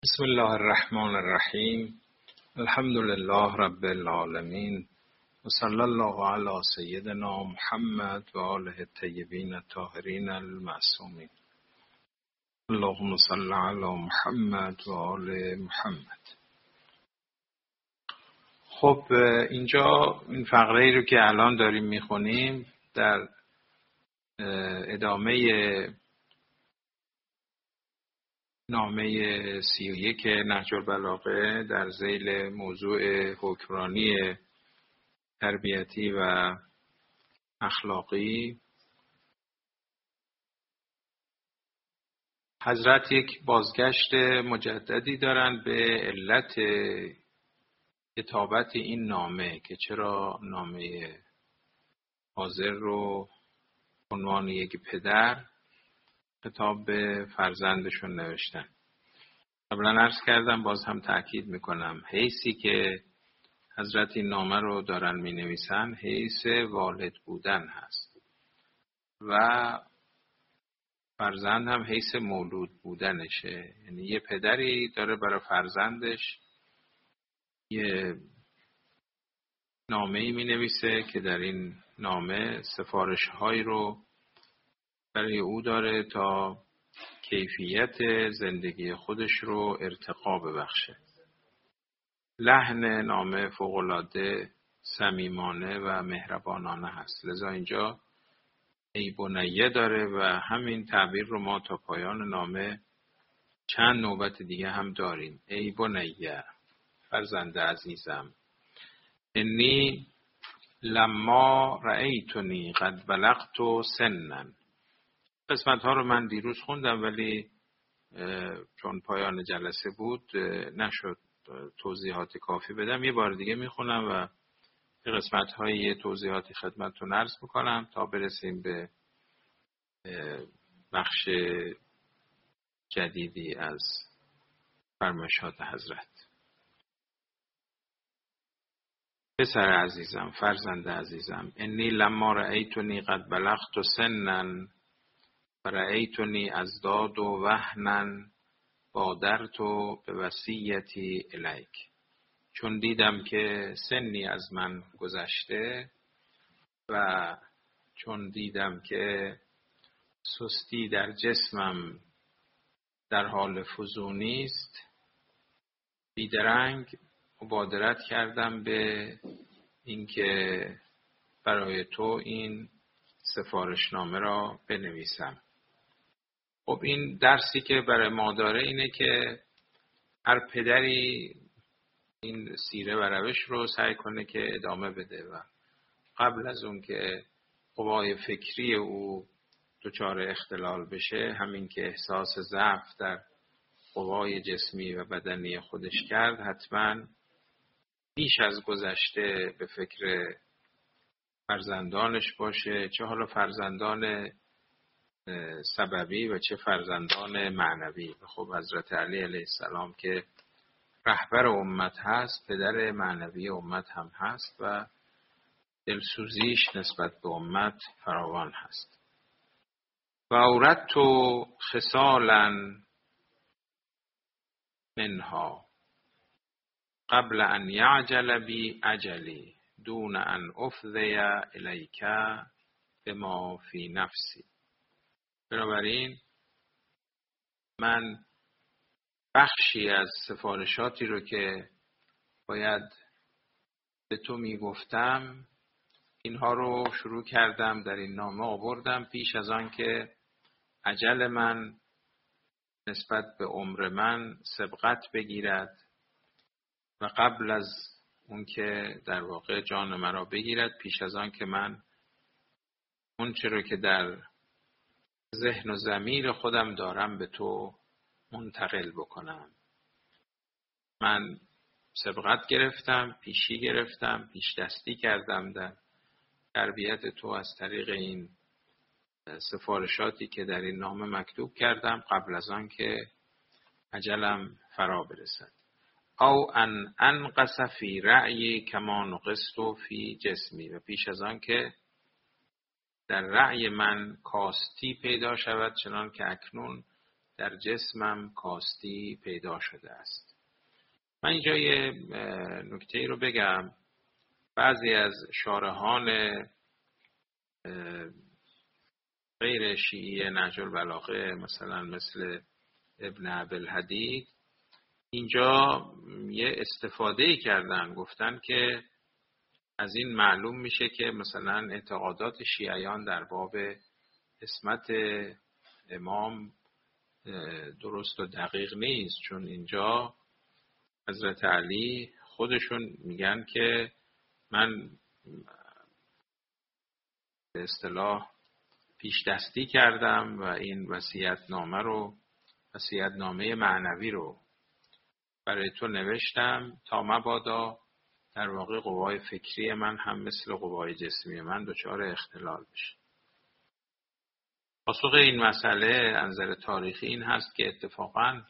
بسم الله الرحمن الرحیم. الحمد لله رب العالمین و صلی الله علی سیدنا محمد و آله الطیبین الطاهرین المعصومین. اللهم صل علی محمد و آل محمد. خب اینجا این فقره ای رو که الان داریم میخونیم در ادامه نامه 31 نهج البلاغه در ذیل موضوع حکمرانی تربیتی و اخلاقی، حضرت یک بازگشت مجددی دارند به علت کتابت این نامه که چرا نامه حاضر رو عنوان یک پدر خطاب به فرزندشون نوشتن. قبلا عرض کردم، باز هم تأکید میکنم، حیثی که حضرت این نامه رو دارن می نویسن حیث والد بودن هست و فرزند هم حیث مولود بودنشه. یعنی یه پدری داره برای فرزندش یه نامه‌ای می نویسه که در این نامه سفارش هایی رو برای او داره تا کیفیت زندگی خودش رو ارتقا ببخشه. لحن نامه فوق‌العاده صمیمانه و مهربانانه هست، لذا اینجا ای بنیه داره و همین تعبیر رو ما تا پایان نامه چند نوبت دیگه هم داریم. ای بنیه، فرزند عزیزم، انی لما رأیتنی قد بلغت سنا. قسمت ها رو من دیروز خوندم ولی چون پایان جلسه بود نشد توضیحات کافی بدم. یه بار دیگه میخونم و به قسمت های توضیحاتی خدمتتون عرض میکنم تا برسیم به بخش جدیدی از فرمایشات حضرت. پسر عزیزم، فرزند عزیزم، انی لما رأیتنی قد بلغت سنا و رأیتنی ازداد و وهنا بادرت به وصیتی الیک. چون دیدم که سنی از من گذشته و چون دیدم که سستی در جسمم در حال فزونی است، بیدرنگ مبادرت کردم به اینکه برای تو این سفارشنامه را بنویسم. خب این درسی که برای ما داره اینه که هر پدری این سیره و روش رو سعی کنه که ادامه بده و قبل از اون که قوای فکری او دچار اختلال بشه، همین که احساس ضعف در قوای جسمی و بدنی خودش کرد، حتما بیش از گذشته به فکر فرزندانش باشه، چه حالا فرزندان سببی و چه فرزندان معنوی. خب حضرت علی علیه السلام که رهبر امت هست، پدر معنوی امت هم هست و دلسوزیش نسبت به امت فراوان هست. و اوردت خصالا منها قبل ان یعجل بی اجلی دون ان افضی الیک بما فی نفسی. بنابراین من بخشی از سفارشاتی رو که باید به تو میگفتم، اینها رو شروع کردم در این نامه آوردم پیش از آن که اجل من نسبت به عمر من سبقت بگیرد و قبل از اون که در واقع جان مرا بگیرد، پیش از آن که من اون چرا که در ذهن و ضمیر خودم دارم به تو منتقل بکنم. من سبقت گرفتم، پیشی گرفتم، پیش دستی کردم در تربیت تو از طریق این سفارشاتی که در این نامه مکتوب کردم قبل از آن که اجلم فرا برسد. او ان انقص فی رأی کما نقصت فی جسمی، و پیش از آن که در رأی من کاستی پیدا شود چنان که اکنون در جسمم کاستی پیدا شده است. من اینجا یه نکته رو بگم. بعضی از شارحان غیر شیعی نهج البلاغه مثلا مثل ابن ابوالحدید اینجا یه استفاده کردن، گفتن که از این معلوم میشه که مثلا اعتقادات شیعیان در باب اسمت امام درست و دقیق نیست، چون اینجا حضرت علی خودشون میگن که من به اصطلاح پیش دستی کردم و این وصیت‌نامه معنوی رو برای تو نوشتم تا مبادا در واقع قوای فکری من هم مثل قوای جسمی من دچار اختلال بشه. پاسخ این مسئله از نظر تاریخی این هست که اتفاقاً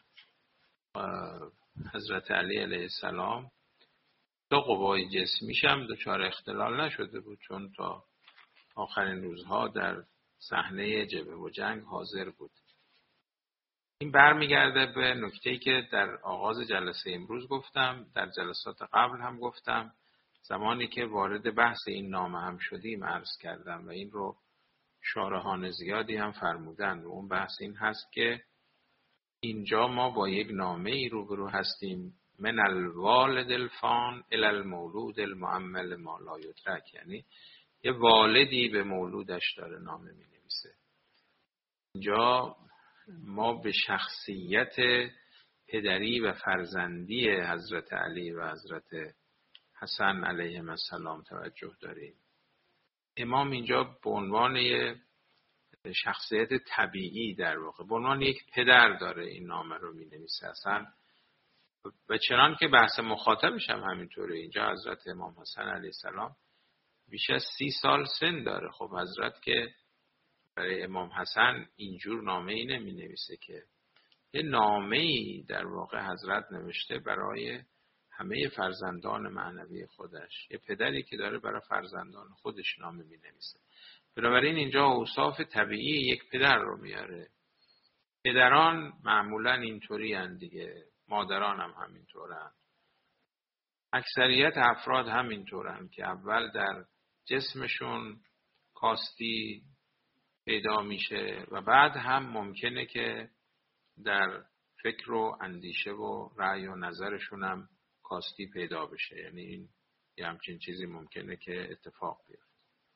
حضرت علی علیه السلام تا قوای جسمیش هم دچار اختلال نشده بود، چون تا آخرین روزها در صحنه جبهه و جنگ حاضر بود. این برمیگرده به نکته‌ای که در آغاز جلسه امروز گفتم، در جلسات قبل هم گفتم، زمانی که وارد بحث این نامه هم شدیم عرض کردم و این رو شارحان زیادی هم فرمودن و اون بحث این هست که اینجا ما با یک نامه ای روبرو هستیم من الوالد الفان الی المولود المعمل ما لا یدرک، یعنی یه والدی به مولودش داره نامه می نویسه. اینجا ما به شخصیت پدری و فرزندی حضرت علی و حضرت حسن علیهم السلام توجه داریم. امام اینجا به عنوان شخصیت طبیعی در واقع به عنوان یک پدر داره این نامه رو می نویسه اصلا، و چنان که بحث مخاطبش هم همینطوره. اینجا حضرت امام حسن علیه السلام بیش از 30 سال سن داره. خب حضرت که برای امام حسن اینجور نامه ای نمی نویسه که، یه نامه ای در واقع حضرت نوشته برای همه فرزندان معنوی خودش، یه پدری که داره برای فرزندان خودش نامه می نویسه. بنابراین اینجا اوصاف طبیعی یک پدر رو میاره. پدران معمولا اینطوری هستند دیگه، مادران هم همینطورن، اکثریت افراد همینطورن که اول در جسمشون کاستی پیدا میشه و بعد هم ممکنه که در فکر و اندیشه و رأی و نظرشون هم کاستی پیدا بشه. یعنی این یه همچین چیزی ممکنه که اتفاق بیفته.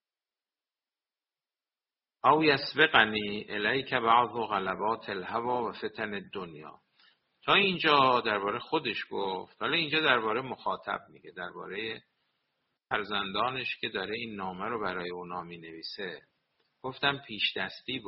او یسبقنی الیک بعض غلبات الهوا و فتن دنیا. تا اینجا درباره خودش گفت، حالا اینجا درباره مخاطب میگه، درباره فرزندانش که داره این نامه رو برای اونا می نویسه. گفتم پیش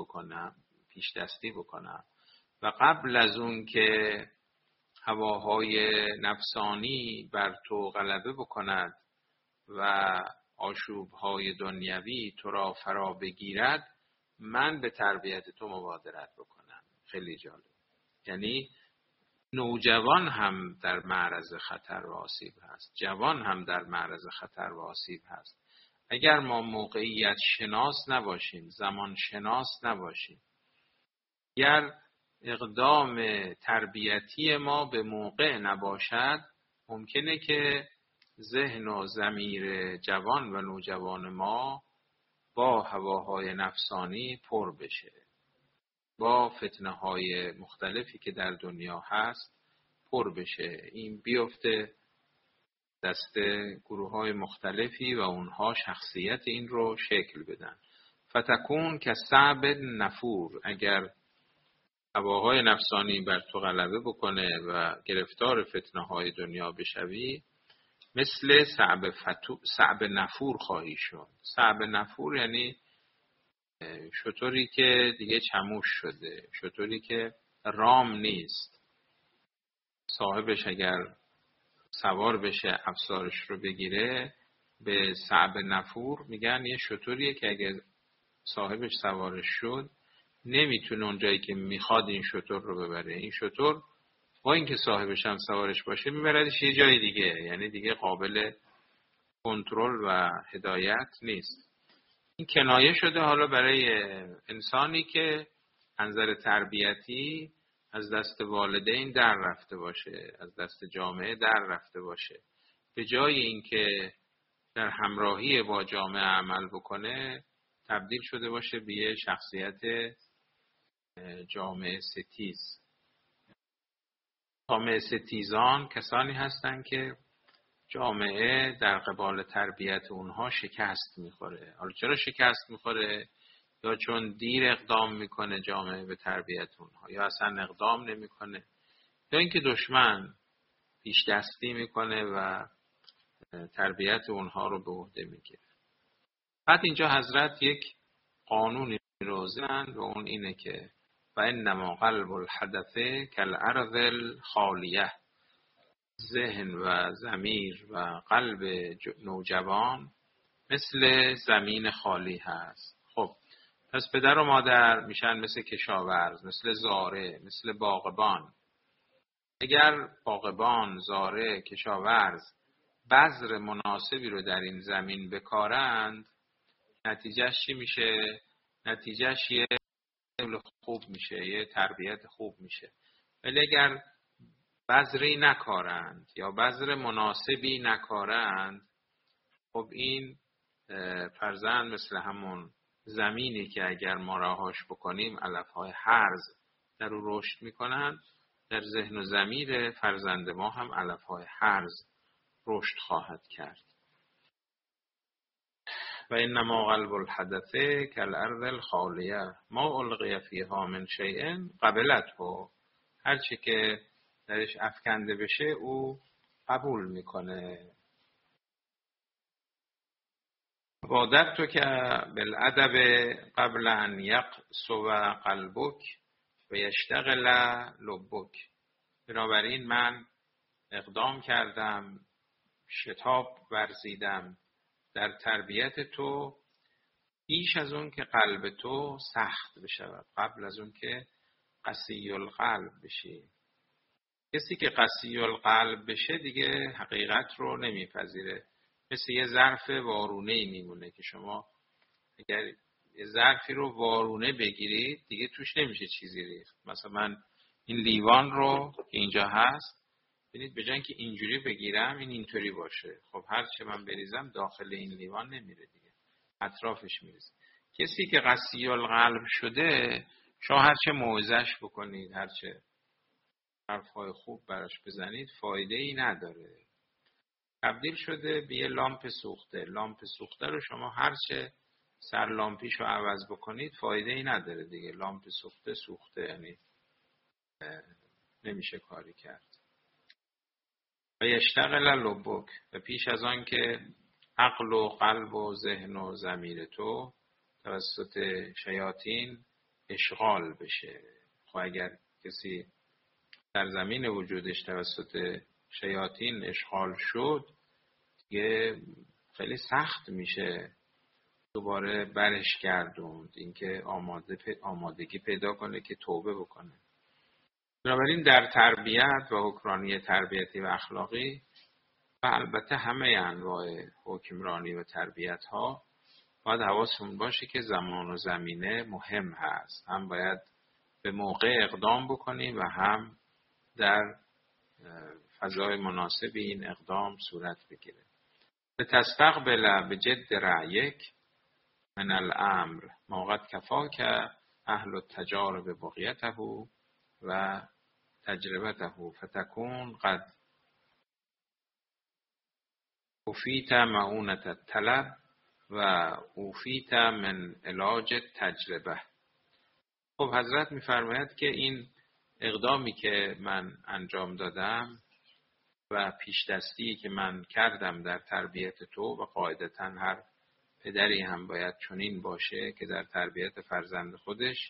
دستی بکنم و قبل از اون که هواهای نفسانی بر تو غلبه بکند و آشوبهای دنیوی تو را فرا بگیرد، من به تربیت تو مبادرت بکنم. خیلی جالب. یعنی نوجوان هم در معرض خطر و آسیب هست، جوان هم در معرض خطر و آسیب هست. اگر ما موقعیت شناس نباشیم، زمان شناس نباشیم، اگر اقدام تربیتی ما به موقع نباشد، ممکنه که ذهن و ضمیر جوان و نوجوان ما با هواهای نفسانی پر بشه، با فتنه‌های مختلفی که در دنیا هست پر بشه، این بیفته دست گروه‌های مختلفی و اونها شخصیت این رو شکل بدن. فتکون که صعب نفور، اگر هواهای نفسانی بر تو غلبه بکنه و گرفتار فتنه‌های دنیا بشوی، مثل صعب نفور خواهی شد. صعب نفور یعنی شتری که دیگه چموش شده، شتری که رام نیست. صاحبش اگر سوار بشه افسارش رو بگیره، به صعب نفور میگن یه شتریه که اگر صاحبش سوارش شد نمیتونه اونجایی که میخواد این شتر رو ببره. این شتر با اینکه صاحبش هم سوارش باشه میبردش یه جای دیگه، یعنی دیگه قابل کنترل و هدایت نیست. این کنایه شده حالا برای انسانی که از نظر تربیتی از دست والدین در رفته باشه، از دست جامعه در رفته باشه، به جای اینکه در همراهی با جامعه عمل بکنه تبدیل شده باشه به یه شخصیت جامعه ستیز. جامعه ستیزان کسانی هستند که جامعه در قبال تربیت اونها شکست میخوره. حالا چرا شکست میخوره؟ یا چون دیر اقدام میکنه جامعه به تربیت اونها، یا اصلا اقدام نمیکنه، یا اینکه دشمن پیش دستی میکنه و تربیت اونها رو به عهده میگیره. بعد اینجا حضرت یک قانونی رو زدند و اون اینه که و انما قلب الحدث کالارض الخالیه، ذهن و ضمیر و قلب نوجوان مثل زمین خالی هست. خب پس پدر و مادر میشن مثل کشاورز، مثل زاره، مثل باغبان. اگر باغبان، زاره، کشاورز بذر مناسبی رو در این زمین بکارند، نتیجهش چی میشه؟ نتیجهش یه خوب میشه، یه تربیت خوب میشه. ولی اگر بذری نکارند یا بذر مناسبی نکارند، خب این فرزند مثل همون زمینی که اگر ما رهاش بکنیم علفهای هرز در او رشد میکنند، در ذهن و ضمیر فرزند ما هم علفهای هرز رشد خواهد کرد. و انما قلب الحدث کالارض الخالیه ما القی فیها من شیء قبلته، هر چه که درش افکنده بشه او قبول میکنه. وادت تو که بالادب قبل ان یقسو قلبک و یشتغل لبک. بنابراین من اقدام کردم، شتاب ورزیدم در تربیت تو پیش از اون که قلب تو سخت بشود، قبل از اون که قسی القلب بشی. کسی که قسی القلب بشه دیگه حقیقت رو نمیپذیره، مثل یه ظرف وارونه‌ای میمونه که شما اگر یه ظرفی رو وارونه بگیرید دیگه توش نمیشه چیزی ریخت. مثلا من این لیوان رو که اینجا هست، ببینید به جای اینکه اینجوری بگیرم این اینطوری باشه، خب هر چه من بریزم داخل این لیوان نمیره دیگه، اطرافش میریزه. کسی که قسی القلب شده، شما هر چه موعظه‌اش بکنید، هر چه حرفای خوب براش بزنید، فایده ای نداره. تبدیل شده به یه لامپ سوخته. لامپ سوخته رو شما هر چه سر لامپیش رو عوض بکنید فایده ای نداره دیگه. لامپ سوخته یعنی نمیشه کاری کرد. و یشتغل لبک، و پیش از آن که عقل و قلب و ذهن و ضمیر تو توسط شیاطین اشغال بشه. خب اگر کسی در زمین وجودش توسط شیاطین اشغال شد، دیگه خیلی سخت میشه دوباره برش گردوند، اینکه آمادگی پیدا کنه که توبه بکنه. بنابراین در تربیت و حکمرانی تربیتی و اخلاقی و البته همه انواع حکمرانی و تربیت ها باید حواسمون باشه که زمان و زمینه مهم هست. هم باید به موقع اقدام بکنیم و هم در فضای مناسب این اقدام صورت بگیره. به تستقبل به جد رأیک من الامر ما قد کفاک اهل التجارب بقیته و تجربته فتکون قد اوفیت معونت الطلب و اوفیت من علاج تجربه. خب حضرت میفرماید که این اقدامی که من انجام دادم و پیش دستی که من کردم در تربیت تو، و قاعدتا هر پدری هم باید چنین باشه که در تربیت فرزند خودش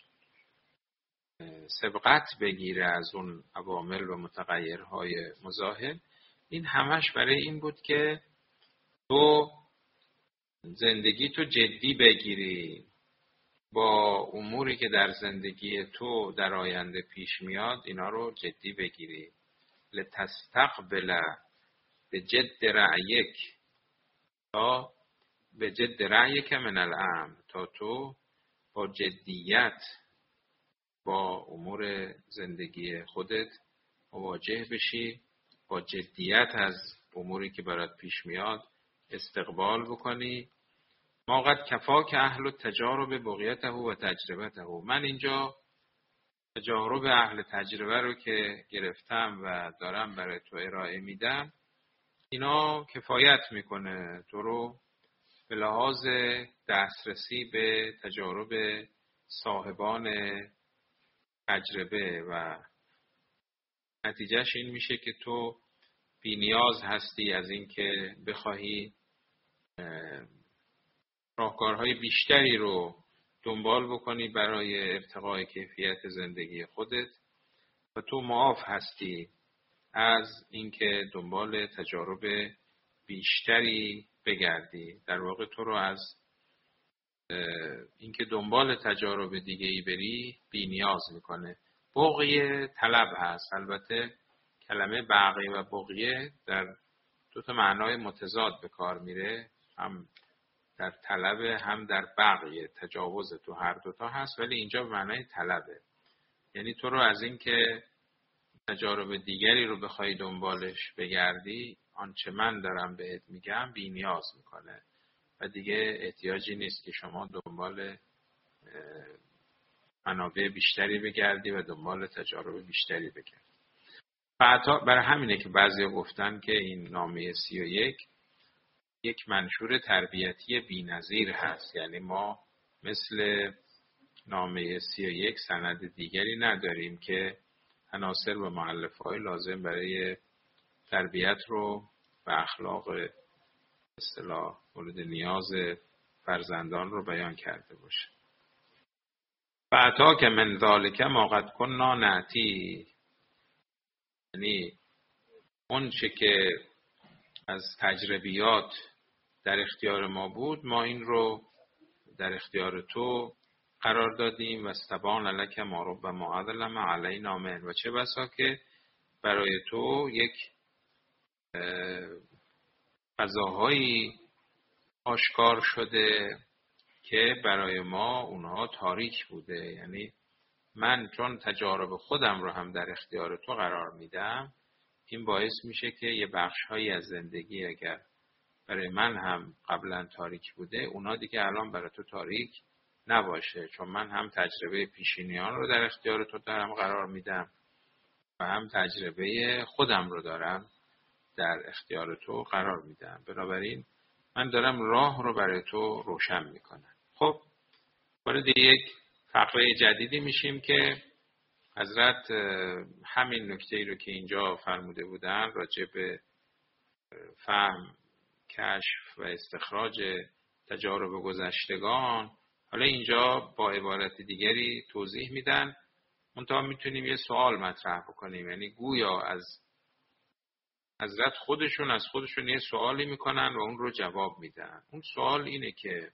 سبقت بگیره از اون عوامل و متغیرهای مزاحم، این همش برای این بود که تو زندگی تو جدی بگیری، با اموری که در زندگی تو در آینده پیش میاد اینا رو جدی بگیری. لتستقبل به جد رأیک تا به جد رأیک من الامر، تا تو با جدیت، با امور زندگی خودت مواجه بشی، با جدیت از اموری که برات پیش میاد استقبال بکنی. ما قد کفاک اهل التجارب بغیته و تجربته. من اینجا تجارب اهل تجربه رو که گرفتم و دارم برای تو ارائه میدم، اینا کفایت میکنه تو رو به لحاظ دسترسی به تجارب صاحبان تجربه و نتیجهش این میشه که تو بی نیاز هستی از این که بخواهی راهکارهای بیشتری رو دنبال بکنی برای ارتقای کیفیت زندگی خودت و تو معاف هستی از اینکه دنبال تجارب بیشتری بگردی. در واقع تو رو از اینکه دنبال تجارب دیگه ای بری بی نیاز میکنه. بغیه طلب هست. البته کلمه بغیه و بغیه در دو تا معنای متضاد به کار میره، هم در طلب هم در بغیه، تجاوز تو هر دوتا هست، ولی اینجا به معنای طلبه. یعنی تو رو از این که تجارب دیگری رو بخوای دنبالش بگردی، آنچه من دارم بهت میگم بی نیاز میکنه و دیگه احتیاجی نیست که شما دنبال منابع بیشتری بگردی و دنبال تجارب بیشتری بگردی. برای همینه که بعضیا گفتن که این نامه 31 یک منشور تربیتی بی‌نظیر هست. یعنی ما مثل نامه 31 سند دیگری نداریم که عناصر و مؤلفه‌های لازم برای تربیت رو و اخلاق اصطلاح مورد نیاز فرزندان رو بیان کرده باشه. فأتاک من ذلک ما قد کنا نأتی. یعنی اون چه که از تجربیات در اختیار ما بود، ما این رو در اختیار تو قرار دادیم. و استبان لک ما رب ما اظلم علینا من. و چه بسا که برای تو یک فضاهایی آشکار شده که برای ما اونها تاریک بوده. یعنی من چون تجارب خودم رو هم در اختیار تو قرار میدم، این باعث میشه که یه بخش‌هایی از زندگی اگر برای من هم قبلا تاریک بوده، اونا دیگه الان برای تو تاریک نباشه، چون من هم تجربه پیشینیان رو در اختیار تو دارم قرار میدم و هم تجربه خودم رو دارم در اختیار تو قرار میدم. بنابراین من دارم راه رو برای تو روشن میکنم. خب وارد یک فقره جدیدی میشیم که حضرت همین نکته‌ای رو که اینجا فرموده بودن راجع به فهم، کشف و استخراج تجارب گذشتگان، حالا اینجا با عبارت دیگری توضیح میدن. منتها میتونیم یه سوال مطرح بکنیم، یعنی گویا از حضرت خودشون یه سوالی میکنن و اون رو جواب میدن. اون سوال اینه که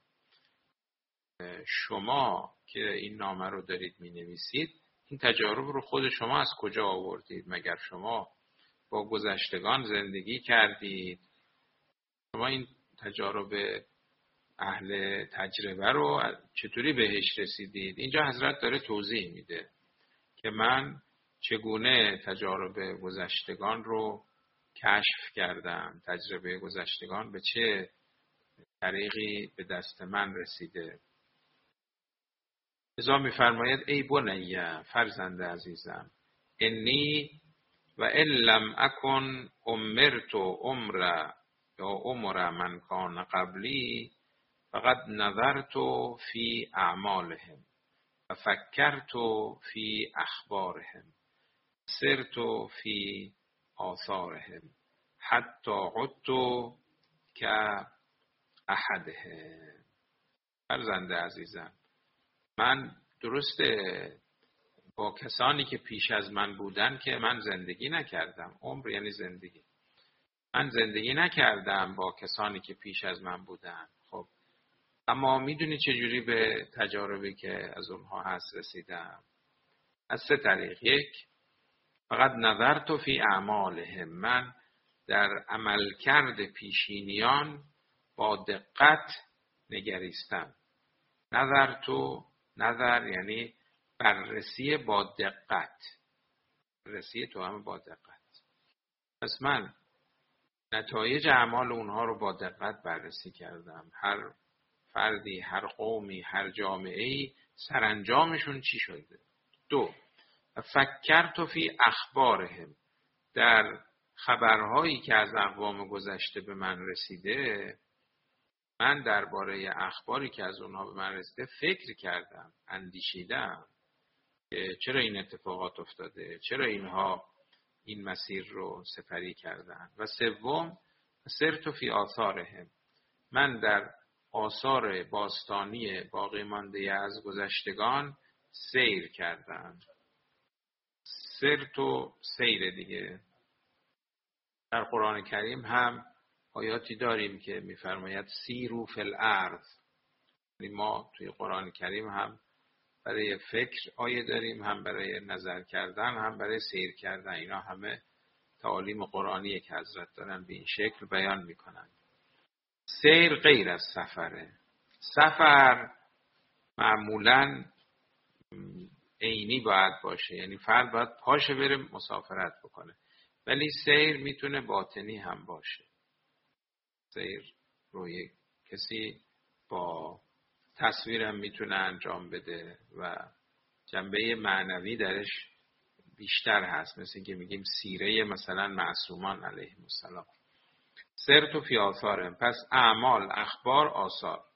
شما که این نامه رو دارید مینویسید، این تجارب رو خود شما از کجا آوردید؟ مگر شما با گذشتگان زندگی کردید؟ شما این تجارب اهل تجربه رو چطوری بهش رسیدید؟ اینجا حضرت داره توضیح میده که من چگونه تجارب گذشتگان رو کشف کردم، تجربه گذشتگان به چه طریقی به دست من رسیده. لذا می‌فرماید ای بنیه، فرزند عزیزم، انی و ان لم اکن امرت عمر یا عمر من کان قبلی فقد نظرت فی اعمالهم و فکرت فی اخبارهم سرت فی آثارهم حتی عدت که احدهم. فرزند عزیزم، من درسته با کسانی که پیش از من بودن که من زندگی نکردم. عمر یعنی زندگی. من زندگی نکردم با کسانی که پیش از من بودن. خب اما میدونی چجوری به تجاربی که از اونها هست رسیدم؟ از 3 طریق. 1 فقط نظرت فی اعمالهم، من در عملکرد پیشینیان با دقت نگریستم. نظر یعنی بررسی با دقت، بررسی توأم با دقت. پس من نتایج اعمال اونها رو با دقت بررسی کردم. هر فردی، هر قومی، هر جامعه‌ای سرانجامشون چی شده. 2. فکرت فی اخبارهم، در خبرهایی که از اقوام گذشته به من رسیده، من درباره اخباری که از اونها به من رسیده فکر کردم، اندیشیدم که چرا این اتفاقات افتاده، چرا اینها این مسیر رو سپری کردن. و 3. سرت فی آثارهم، من در آثار باستانی باقی مانده از گذشتگان سیر کردم. سرت و سیر دیگه. در قرآن کریم هم آیاتی داریم که می‌فرماید سیروا فی الارض. یعنی ما توی قرآن کریم هم برای فکر آیه داریم، هم برای نظر کردن، هم برای سیر کردن. اینا همه تعالیم قرآنیه که حضرت دارن به این شکل بیان میکنن. سیر غیر از سفره. سفر معمولاً عینی باید باشه، یعنی فرد باید پاشه بره مسافرت بکنه، ولی سیر میتونه باطنی هم باشه. سیر رو یک کسی با تصویر هم میتونه انجام بده و جنبه معنوی درش بیشتر هست، مثل که میگیم سیره مثلا معصومان علیهم السلام. سرت فی آثارهم، پس اعمال، اخبار، آثار،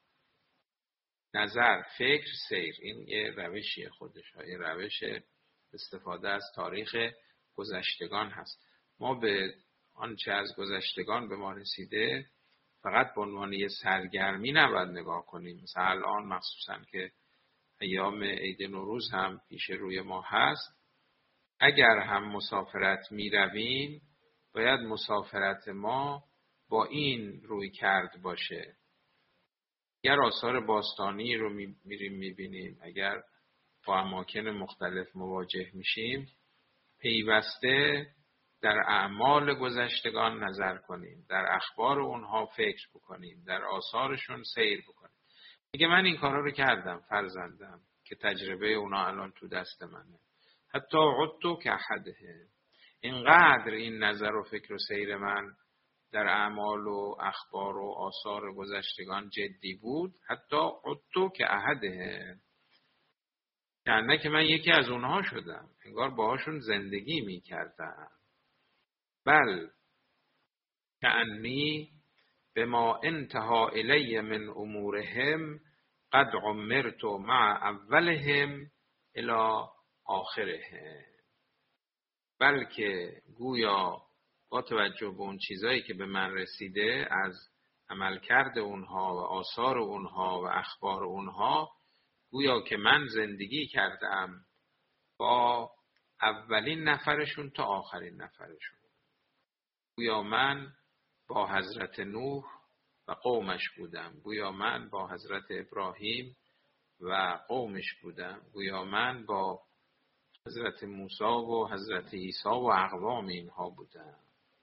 نظر، فکر، سیر، این یه روشی خودش، یه روش استفاده از تاریخ گذشتگان هست. ما به آنچه از گذشتگان به ما رسیده فقط به عنوان یه سرگرمی نباید نگاه کنیم. مثلا الان مخصوصا که ایام عید نوروز هم پیش روی ما هست، اگر هم مسافرت می رویم باید مسافرت ما با این روی کرد باشه. اگر آثار باستانی رو میریم میبینیم، اگر با اماکن مختلف مواجه میشیم، پیوسته در اعمال گذشتگان نظر کنیم، در اخبار اونها فکر بکنیم، در آثارشون سیر بکنیم. میگه من این کارا رو کردم، فرزندم، که تجربه اونا الان تو دست منه. حتی عدتو که احده، اینقدر این نظر و فکر و سیر من در اعمال و اخبار و آثار گذشتگان جدی بود، حتی عدتو که احده، یعنی که من یکی از اونها شدم، انگار باهاشون زندگی میکردم. بل کأنی بما انتهى الی من امورهم قد عمرت مع اولهم الی آخرهم، بلکه گویا با توجه به اون چیزایی که به من رسیده از عملکرد اونها و آثار اونها و اخبار اونها، گویا که من زندگی کردم با اولین نفرشون تا آخرین نفرشون. گویا من با حضرت نوح و قومش بودم، گویا من با حضرت ابراهیم و قومش بودم، گویا من با حضرت موسی و حضرت عیسی و اقوام اینها بودم.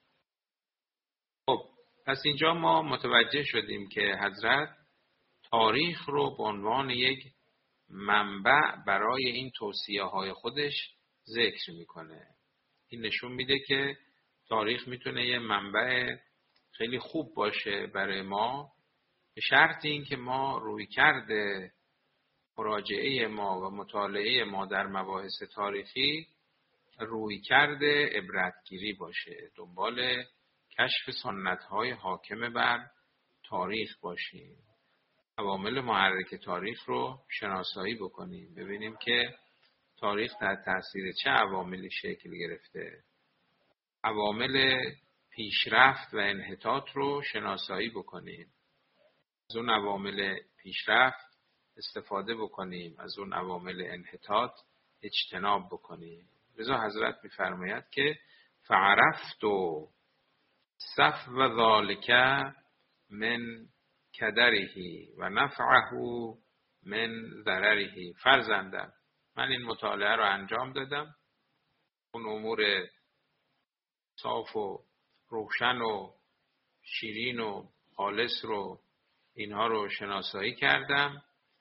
خب پس اینجا ما متوجه شدیم که حضرت تاریخ رو به عنوان یک منبع برای این توصیه‌های خودش ذکر میکنه. این نشون میده که تاریخ میتونه یه منبع خیلی خوب باشه برای ما، به شرط این که ما رویکرد مراجعه ما و مطالعه ما در مباحث تاریخی رویکرد عبرتگیری باشه، دنبال کشف سنت‌های حاکم بر تاریخ باشیم، عوامل محرک تاریخ رو شناسایی بکنیم، ببینیم که تاریخ تحت تاثیر چه عواملی شکل گرفته، عوامل پیشرفت و انحطاط رو شناسایی بکنیم، از اون عوامل پیشرفت استفاده بکنیم، از اون عوامل انحطاط اجتناب بکنیم. لذا حضرت می‌فرماید که فعرفت و صف و ذالک من کدرهی و نفعه من ضررهی. فرزندم، من این مطالعه رو انجام دادم، اون امور صاف و روشن و شیرین و خالص رو، اینها رو شناسایی کردم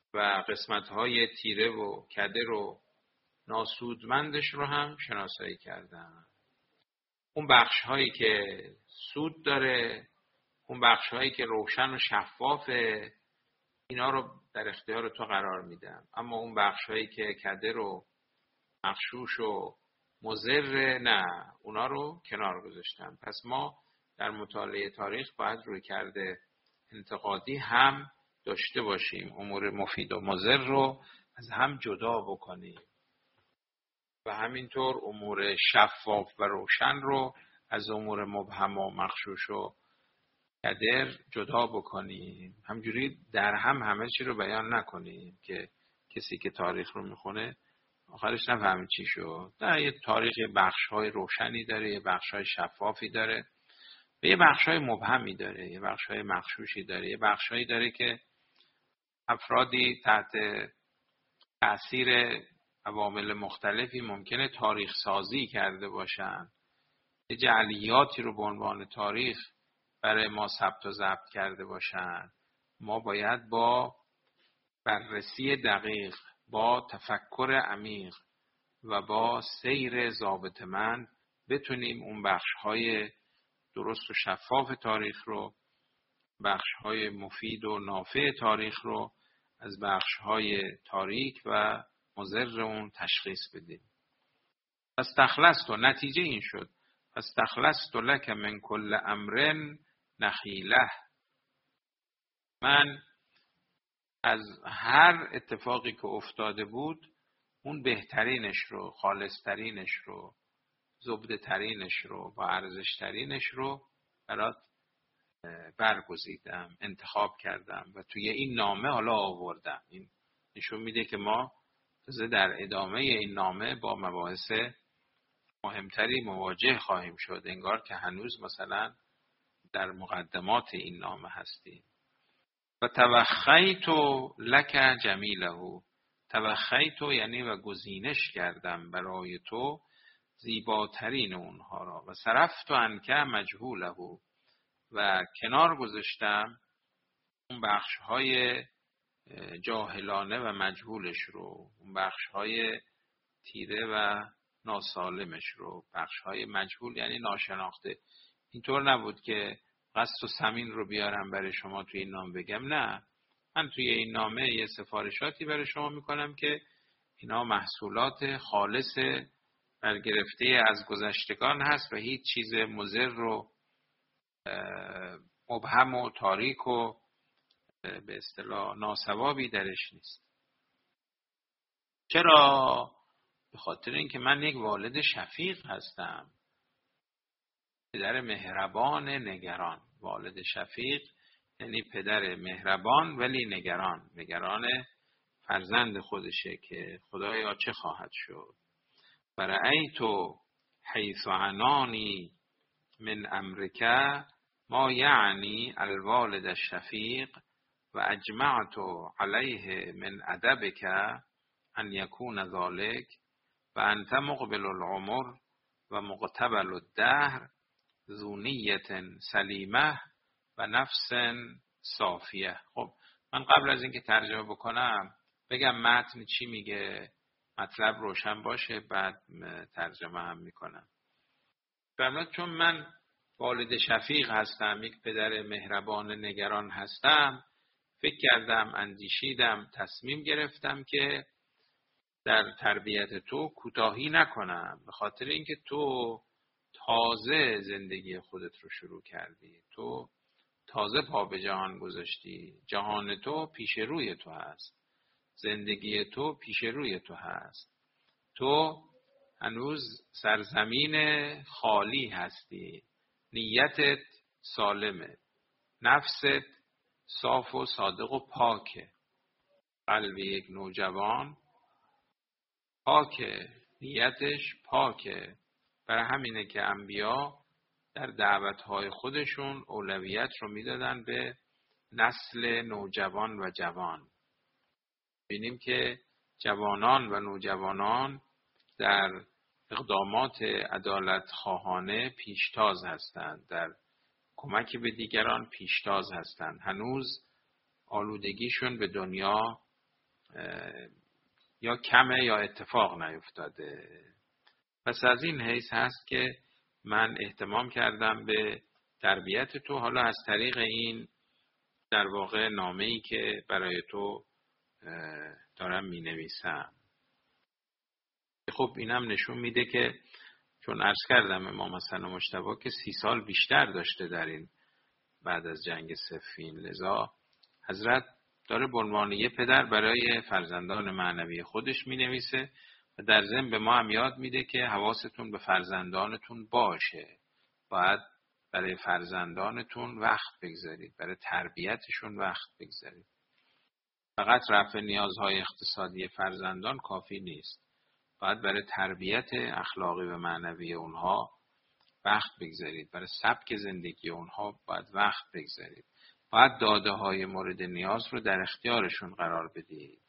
و قسمت‌های تیره و کدر و ناسودمندش رو هم شناسایی کردم. اون بخش‌هایی که سود داره، اون بخش‌هایی که روشن و شفافه، اینا رو در اختیار تو قرار میدم. اما اون بخش‌هایی که کدر و مغشوش و مضر، نه، اونا رو کنار گذاشتم. پس ما در مطالعه تاریخ باید روی کرده انتقادی هم داشته باشیم، امور مفید و مضر رو از هم جدا بکنیم و همینطور امور شفاف و روشن رو از امور مبهم و مغشوش و کدر جدا بکنیم. همجوری در هم همه چی رو بیان نکنیم که کسی که تاریخ رو میخونه آخرش نفهمه چی شد. نه، یه تاریخ بخش‌های روشنی داره، یه بخش‌های شفافی داره و یه بخش‌های مبهمی داره، یه بخش‌های مغشوشی داره، یه بخش‌هایی داره که افرادی تحت تأثیر عوامل مختلفی ممکنه تاریخ سازی کرده باشن، یه جعلیاتی رو به عنوان تاریخ برای ما ثبت و ضبط کرده باشن. ما باید با بررسی دقیق، با تفکر عمیق و با سیر ضابطه‌مند بتونیم اون بخش‌های درست و شفاف تاریخ رو، بخش‌های مفید و نافع تاریخ رو از بخش‌های تاریک و مضر اون تشخیص بدیم. پس تخلصت و نتیجه این شد. پس تخلصت لک من کل امر نخیله. من از هر اتفاقی که افتاده بود اون بهترینش رو، خالصترینش رو، زبده‌ترینش رو، با ارزشترینش رو برات برگزیدم، انتخاب کردم و توی این نامه حالا آوردم. این نشون میده که ما تازه در ادامه این نامه با مباحث مهمتری مواجه خواهیم شد، انگار که هنوز مثلا در مقدمات این نامه هستیم. و توخیت لک جمیله. توخیت یعنی و گزینش کردم برای تو زیباترین اونها را. و صرفت عنک مجهوله. و کنار گذاشتم اون بخش‌های جاهلانه و مجهولش رو، اون بخش‌های تیره و ناسالمش رو. بخش‌های مجهول یعنی ناشناخته. اینطور نبود که قصد و ثمین رو بیارم برای شما توی این نامه بگم، نه، من توی این نامه یه سفارشاتی برای شما میکنم که اینا محصولات خالص برگرفته از گذشتگان هست و هیچ چیز مضر و مبهم و تاریک و به اصطلاح ناصوابی درش نیست. چرا؟ به خاطر اینکه من یک والد شفیق هستم، پدر مهربان نگران. والد شفیق یعنی پدر مهربان ولی نگران فرزند خودشه که خدایا چه خواهد شد. فرأیت حیث عنانی من امرک ما یعنی الوالد الشفیق و اجمعت علیه من ادبک ان یکون ذلک و انت مقبل العمر و مقتبل الدهر ذو نیت سلیمه و نفس صافیه. خب من قبل از اینکه ترجمه بکنم بگم متن چی میگه، مطلب روشن باشه، بعد ترجمه هم میکنم. فرمود چون من والد شفیق هستم، یک پدر مهربان نگران هستم، فکر کردم، اندیشیدم، تصمیم گرفتم که در تربیت تو کوتاهی نکنم، به خاطر اینکه تو تازه زندگی خودت رو شروع کردی، تو تازه پا به جهان گذاشتی، جهان تو پیش روی تو هست، زندگی تو پیش روی تو هست، تو هنوز سرزمین خالی هستی، نیتت سالمه، نفست صاف و صادق و پاکه، قلب یک نوجوان پاکه، نیتش پاکه. برای همینه که انبیا در دعوتهای خودشون اولویت رو میدادن به نسل نوجوان و جوان. ببینیم که جوانان و نوجوانان در اقدامات عدالت خواهانه پیشتاز هستند، در کمک به دیگران پیشتاز هستند. هنوز آلودگیشون به دنیا یا کمه یا اتفاق نیفتاده. پس از این حیث هست که من اهتمام کردم به تربیت تو، حالا از طریق این در واقع نامه‌ای که برای تو دارم می نویسم. خب اینم نشون میده که چون عرض کردم امام حسن مجتبی که 30 سال بیشتر داشته در این بعد از جنگ صفین، لذا حضرت داره به عنوان یه پدر برای فرزندان معنوی خودش می نویسه و در ضمن به ما هم یاد میده که حواستون به فرزندانتون باشه، باید برای فرزندانتون وقت بگذارید، برای تربیتشون وقت بگذارید. فقط رفع نیازهای اقتصادی فرزندان کافی نیست، باید برای تربیت اخلاقی و معنوی اونها وقت بگذارید، برای سبک زندگی اونها باید وقت بگذارید، باید داده های مورد نیاز رو در اختیارشون قرار بدید.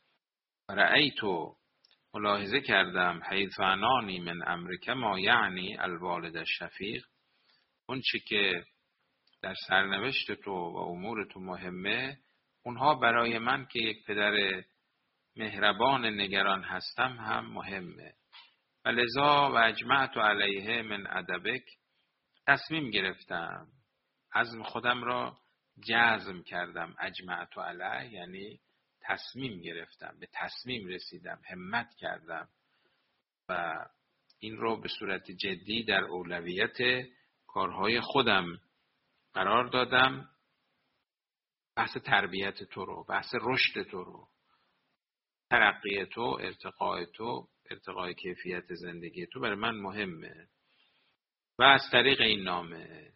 رأیتو ملاحظه کردم حیث عنانی من امرک ما یعنی الوالد الشفیق، اون چی که در سرنوشت تو و امور تو مهمه، اونها برای من که یک پدر مهربان نگران هستم هم مهمه. ولذا و اجمعت علیه من ادبک، تصمیم گرفتم، عزم خودم را جزم کردم. اجمعت علیه یعنی تصمیم گرفتم، به تصمیم رسیدم، همت کردم و این رو به صورت جدی در اولویت کارهای خودم قرار دادم. بحث تربیت تو رو، بحث رشد تو رو، ترقی تو، ارتقای کیفیت زندگی تو برای من مهمه. و از طریق این نامه،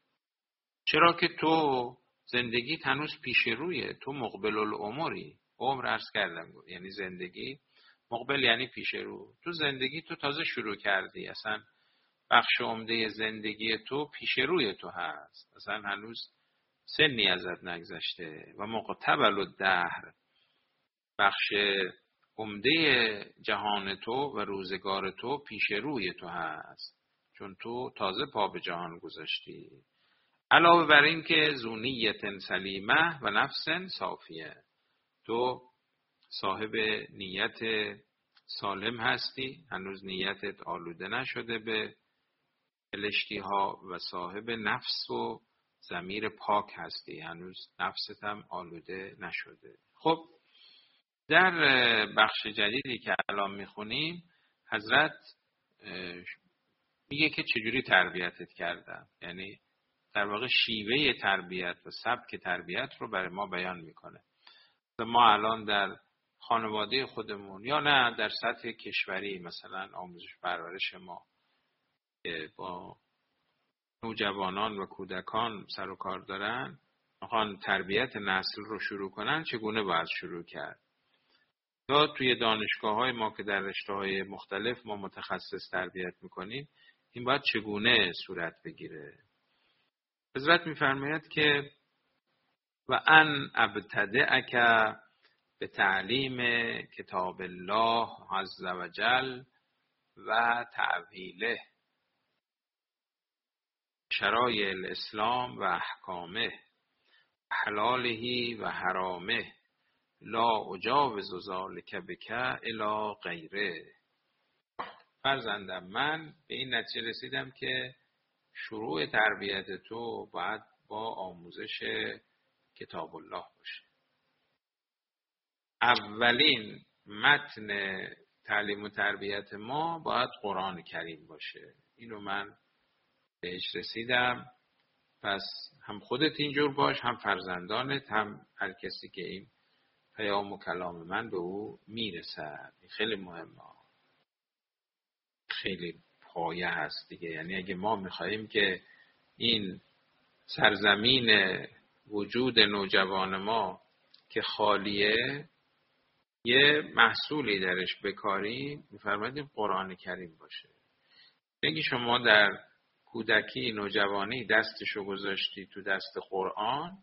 چرا که تو زندگی هنوز پیش رویه، تو مقبل الاموری، عمر عرض کردم یعنی زندگی، مقبل یعنی پیش رو، تو زندگی تو تازه شروع کردی، اصلا بخش عمده زندگی تو پیش روی تو هست، اصلا هنوز سنی ازت نگذشته. و مقتبل الدهر، بخش عمده جهان تو و روزگار تو پیش روی تو هست، چون تو تازه پا به جهان گذاشتی. علاوه بر این که ذونیت سلیمه و نفس صافیه، تو صاحب نیت سالم هستی، هنوز نیتت آلوده نشده به پلشتی ها، و صاحب نفس و ضمیر پاک هستی، هنوز نفست هم آلوده نشده. خب در بخش جدیدی که الان میخونیم حضرت میگه که چجوری تربیتت کردم، یعنی در واقع شیوه تربیت و سبک تربیت رو برای ما بیان میکنه. ما الان در خانواده خودمون یا نه در سطح کشوری، مثلا آموزش پرورش ما با نوجوانان و کودکان سر و کار دارن، میخوان تربیت نسل رو شروع کنن، چگونه باید شروع کرد؟ یا توی دانشگاه‌های ما که در رشته‌های مختلف ما متخصص تربیت میکنیم، این باید چگونه صورت بگیره؟ حضرت میفرماید که و ان ابتدئک به تعلیم کتاب الله عز و جل و تعویله، شرایع الاسلام و احکامه، حلاله و حرامه، لا اجاوز ذلک بک الی غیره. فرزندم، من به این نتیجه رسیدم که شروع تربیت تو باید با آموزش کتاب الله باشه. اولین متن تعلیم و تربیت ما باید قرآن کریم باشه. اینو من بهش رسیدم. پس هم خودت اینجور باش، هم فرزندانت، هم هر کسی که این پیام و کلام من به او میرسد. خیلی مهمه، خیلی پایه هست دیگه. یعنی اگه ما میخواییم که این سرزمین وجود نوجوان ما که خالیه یه محصولی درش بکاریم، میفرماییم قرآن کریم باشه. اگه شما در کودکی، نوجوانی دستشو گذاشتی تو دست قرآن،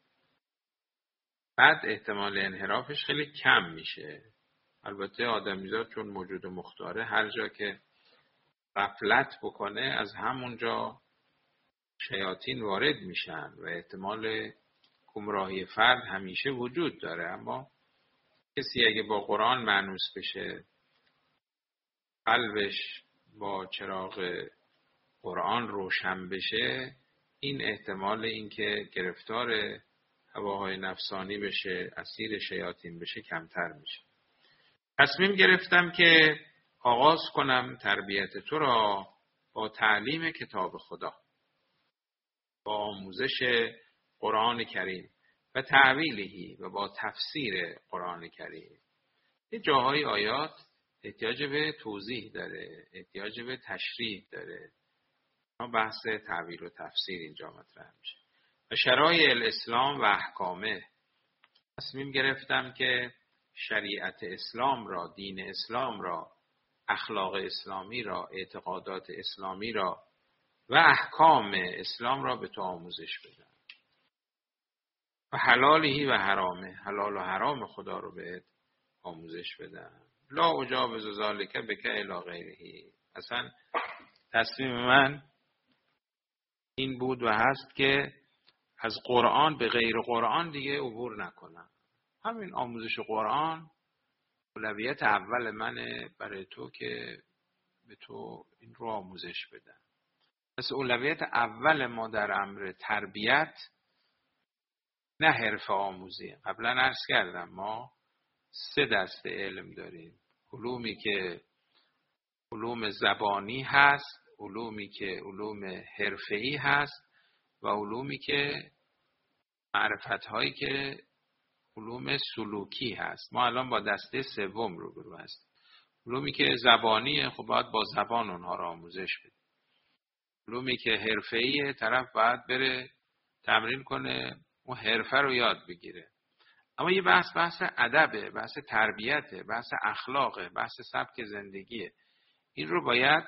بعد احتمال انحرافش خیلی کم میشه. البته آدمیزاد چون موجود مختاره، هر جا که غفلت بکنه از همونجا شیاطین وارد میشن و احتمال گمراهی فرد همیشه وجود داره. اما کسی اگه با قرآن مانوس بشه، قلبش با چراغ قرآن روشن بشه، این احتمال اینکه گرفتار هواهای نفسانی بشه، اسیر شیاطین بشه کمتر میشه. تصمیم گرفتم که آغاز کنم تربیت تو را با تعلیم کتاب خدا، با آموزش قرآن کریم و تعویلهی و با تفسیر قرآن کریم. یه جاهای آیات احتیاج به توضیح داره، احتیاج به تشریح داره. بحث تعویل و تفسیر اینجا مطرح میشه. و شرایع الاسلام و احکامه، تصمیم گرفتم که شریعت اسلام را، دین اسلام را، اخلاق اسلامی را، اعتقادات اسلامی را و احکام اسلام را به تو آموزش بدم. و حلالی و حرامه، حلال و حرام خدا رو بهت آموزش بدم. لا اجاوز ذالک بک الی غیره. اصلا تصمیم من این بود و هست که از قرآن به غیر قرآن دیگه عبور نکنم. همین آموزش قرآن اولویت اول منه برای تو که به تو این رو آموزش بدم. پس اولویت اول ما در امر تربیت نه حرفه آموزی. قبلا عرض کردم ما 3 دسته علم داریم. علومی که علوم زبانی هست، علومی که علوم حرفه‌ای هست و علومی که معرفت‌هایی که علوم سلوکی هست. ما الان با دسته 3 روبرو هستیم. علومی که زبانیه، خب باید با زبان اونها را آموزش بدیم. علومی که حرفه‌ایه، طرف باید بره تمرین کنه اون حرفه رو یاد بگیره. اما یه بحث ادبه، بحث تربیته، بحث اخلاقه، بحث سبک زندگیه. این رو باید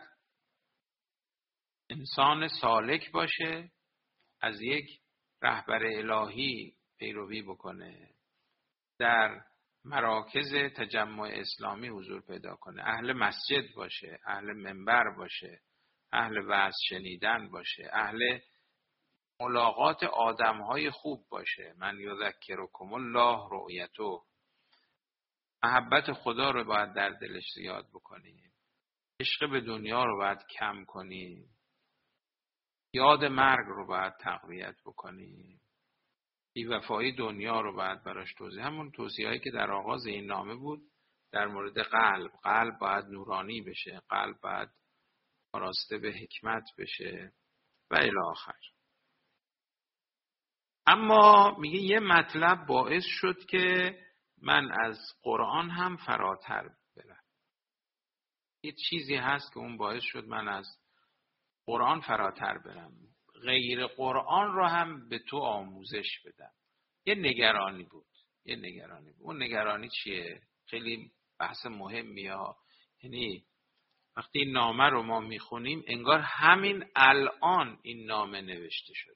انسان سالک باشه، از یک رهبر الهی پیروی بکنه، در مراکز تجمع اسلامی حضور پیدا کنه، اهل مسجد باشه، اهل منبر باشه، اهل وعظ شنیدن باشه، اهل ملاقات آدمهای خوب باشه. من یذکرکم الله رؤیته. محبت خدا رو باید در دلش زیاد بکنیم، عشق به دنیا رو باید کم کنیم، یاد مرگ رو باید تقویت بکنیم، بی‌وفایی دنیا رو باید براش توضیح. همون توصیه‌ای که در آغاز این نامه بود در مورد قلب باید نورانی بشه، قلب باید آراسته به حکمت بشه و الی آخر. اما میگه یه مطلب باعث شد که من از قرآن هم فراتر برم. یه چیزی هست که اون باعث شد من از قرآن فراتر برم، غیر قرآن رو هم به تو آموزش بدم. یه نگرانی بود. اون نگرانی چیه؟ خیلی بحث مهمیه. یعنی وقتی این نامه رو ما میخونیم انگار همین الان این نامه نوشته شد.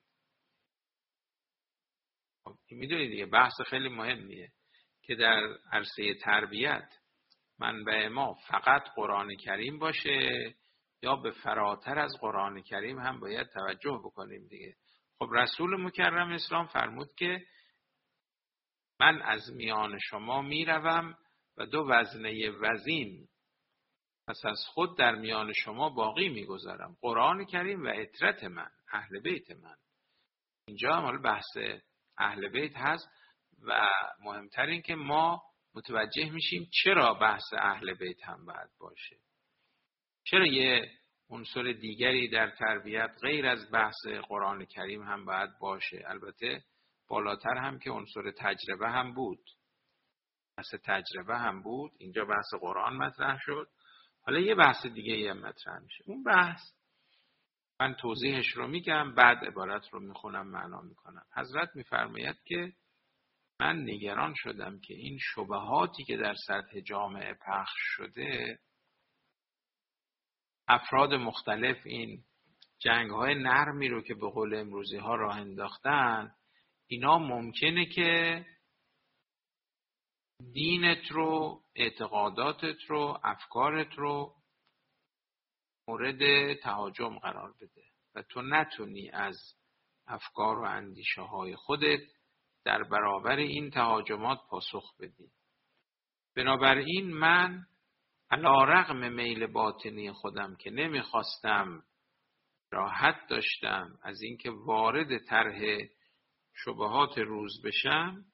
میدونید دیگه بحث خیلی مهمیه که در عرصه تربیت منبع ما فقط قرآن کریم باشه یا به فراتر از قرآن کریم هم باید توجه بکنیم دیگه. خب رسول مکرم اسلام فرمود که من از میان شما میروم و 2 وزنه وزین پس از خود در میان شما باقی میگذارم، قرآن کریم و عترت من، اهل بیت من. اینجا هم بحث اهل بیت هست و مهمتر این که ما متوجه میشیم چرا بحث اهل بیت هم باید باشه. چرا یه عنصر دیگری در تربیت غیر از بحث قرآن کریم هم باید باشه. البته بالاتر هم که عنصر تجربه هم بود. بحث تجربه هم بود. اینجا بحث قرآن مطرح شد. حالا یه بحث دیگه هم مطرح میشه. اون بحث من توضیحش رو میگم، بعد عبارت رو میخونم معنا میکنم. حضرت میفرماید که من نگران شدم که این شبهاتی که در سطح جامعه پخش شده، افراد مختلف این جنگ‌های نرمی رو که به قول امروزی ها راه انداختن، اینا ممکنه که دینت رو، اعتقاداتت رو، افکارت رو مورد تهاجم قرار بده و تو نتونی از افکار و اندیشه های خودت در برابر این تهاجمات پاسخ بدی. بنابراین من علی رغم میل باطنی خودم که نمیخواستم، راحت داشتم از اینکه وارد طرح شبهات روز بشم،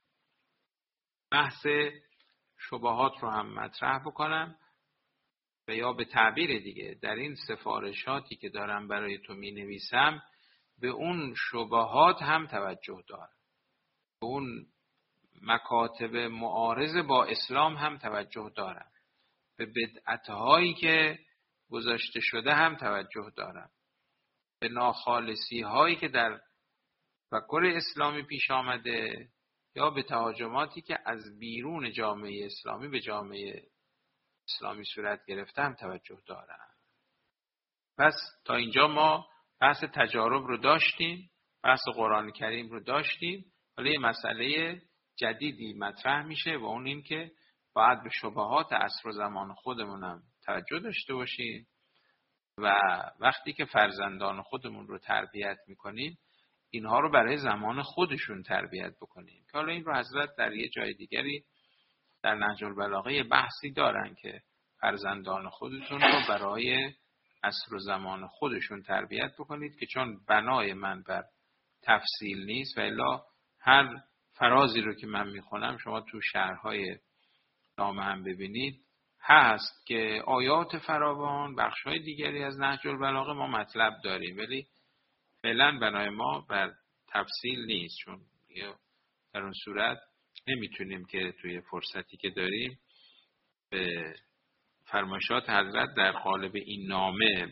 بحث شبهات رو هم مطرح بکنم و یا به تعبیر دیگه در این سفارشاتی که دارم برای تو می نویسم به اون شبهات هم توجه دارم، به اون مکاتب معارض با اسلام هم توجه دارم، به بدعت‌هایی که گذاشته شده هم توجه دارم، به ناخالصی‌هایی که در تفکر اسلامی پیش آمده یا به تهاجماتی که از بیرون جامعه اسلامی به جامعه اسلامی صورت گرفته هم توجه دارم. پس تا اینجا ما بحث تجارب رو داشتیم، بحث قرآن کریم رو داشتیم. حالا یه مسئله جدیدی مطرح میشه و اون این که باید به شبهات عصر و زمان خودمونم توجه داشته باشیم و وقتی که فرزندان خودمون رو تربیت میکنیم اینها رو برای زمان خودشون تربیت بکنیم، که حالا این رو حضرت در یه جای دیگری در نهج البلاغه بحثی دارن که فرزندان خودتون رو برای عصر و زمان خودشون تربیت بکنید، که چون بنای من بر تفصیل نیست و الا هر فرازی رو که من میخونم شما تو شرحهای نامه هم ببینید هست که آیات فراوان بخشهای دیگری از نهج البلاغه ما مطلب داریم، ولی فعلا بنای ما بر تفصیل نیست، چون در اون صورت نمیتونیم که توی فرصتی که داریم به فرمایشات حضرت در قالب این نامه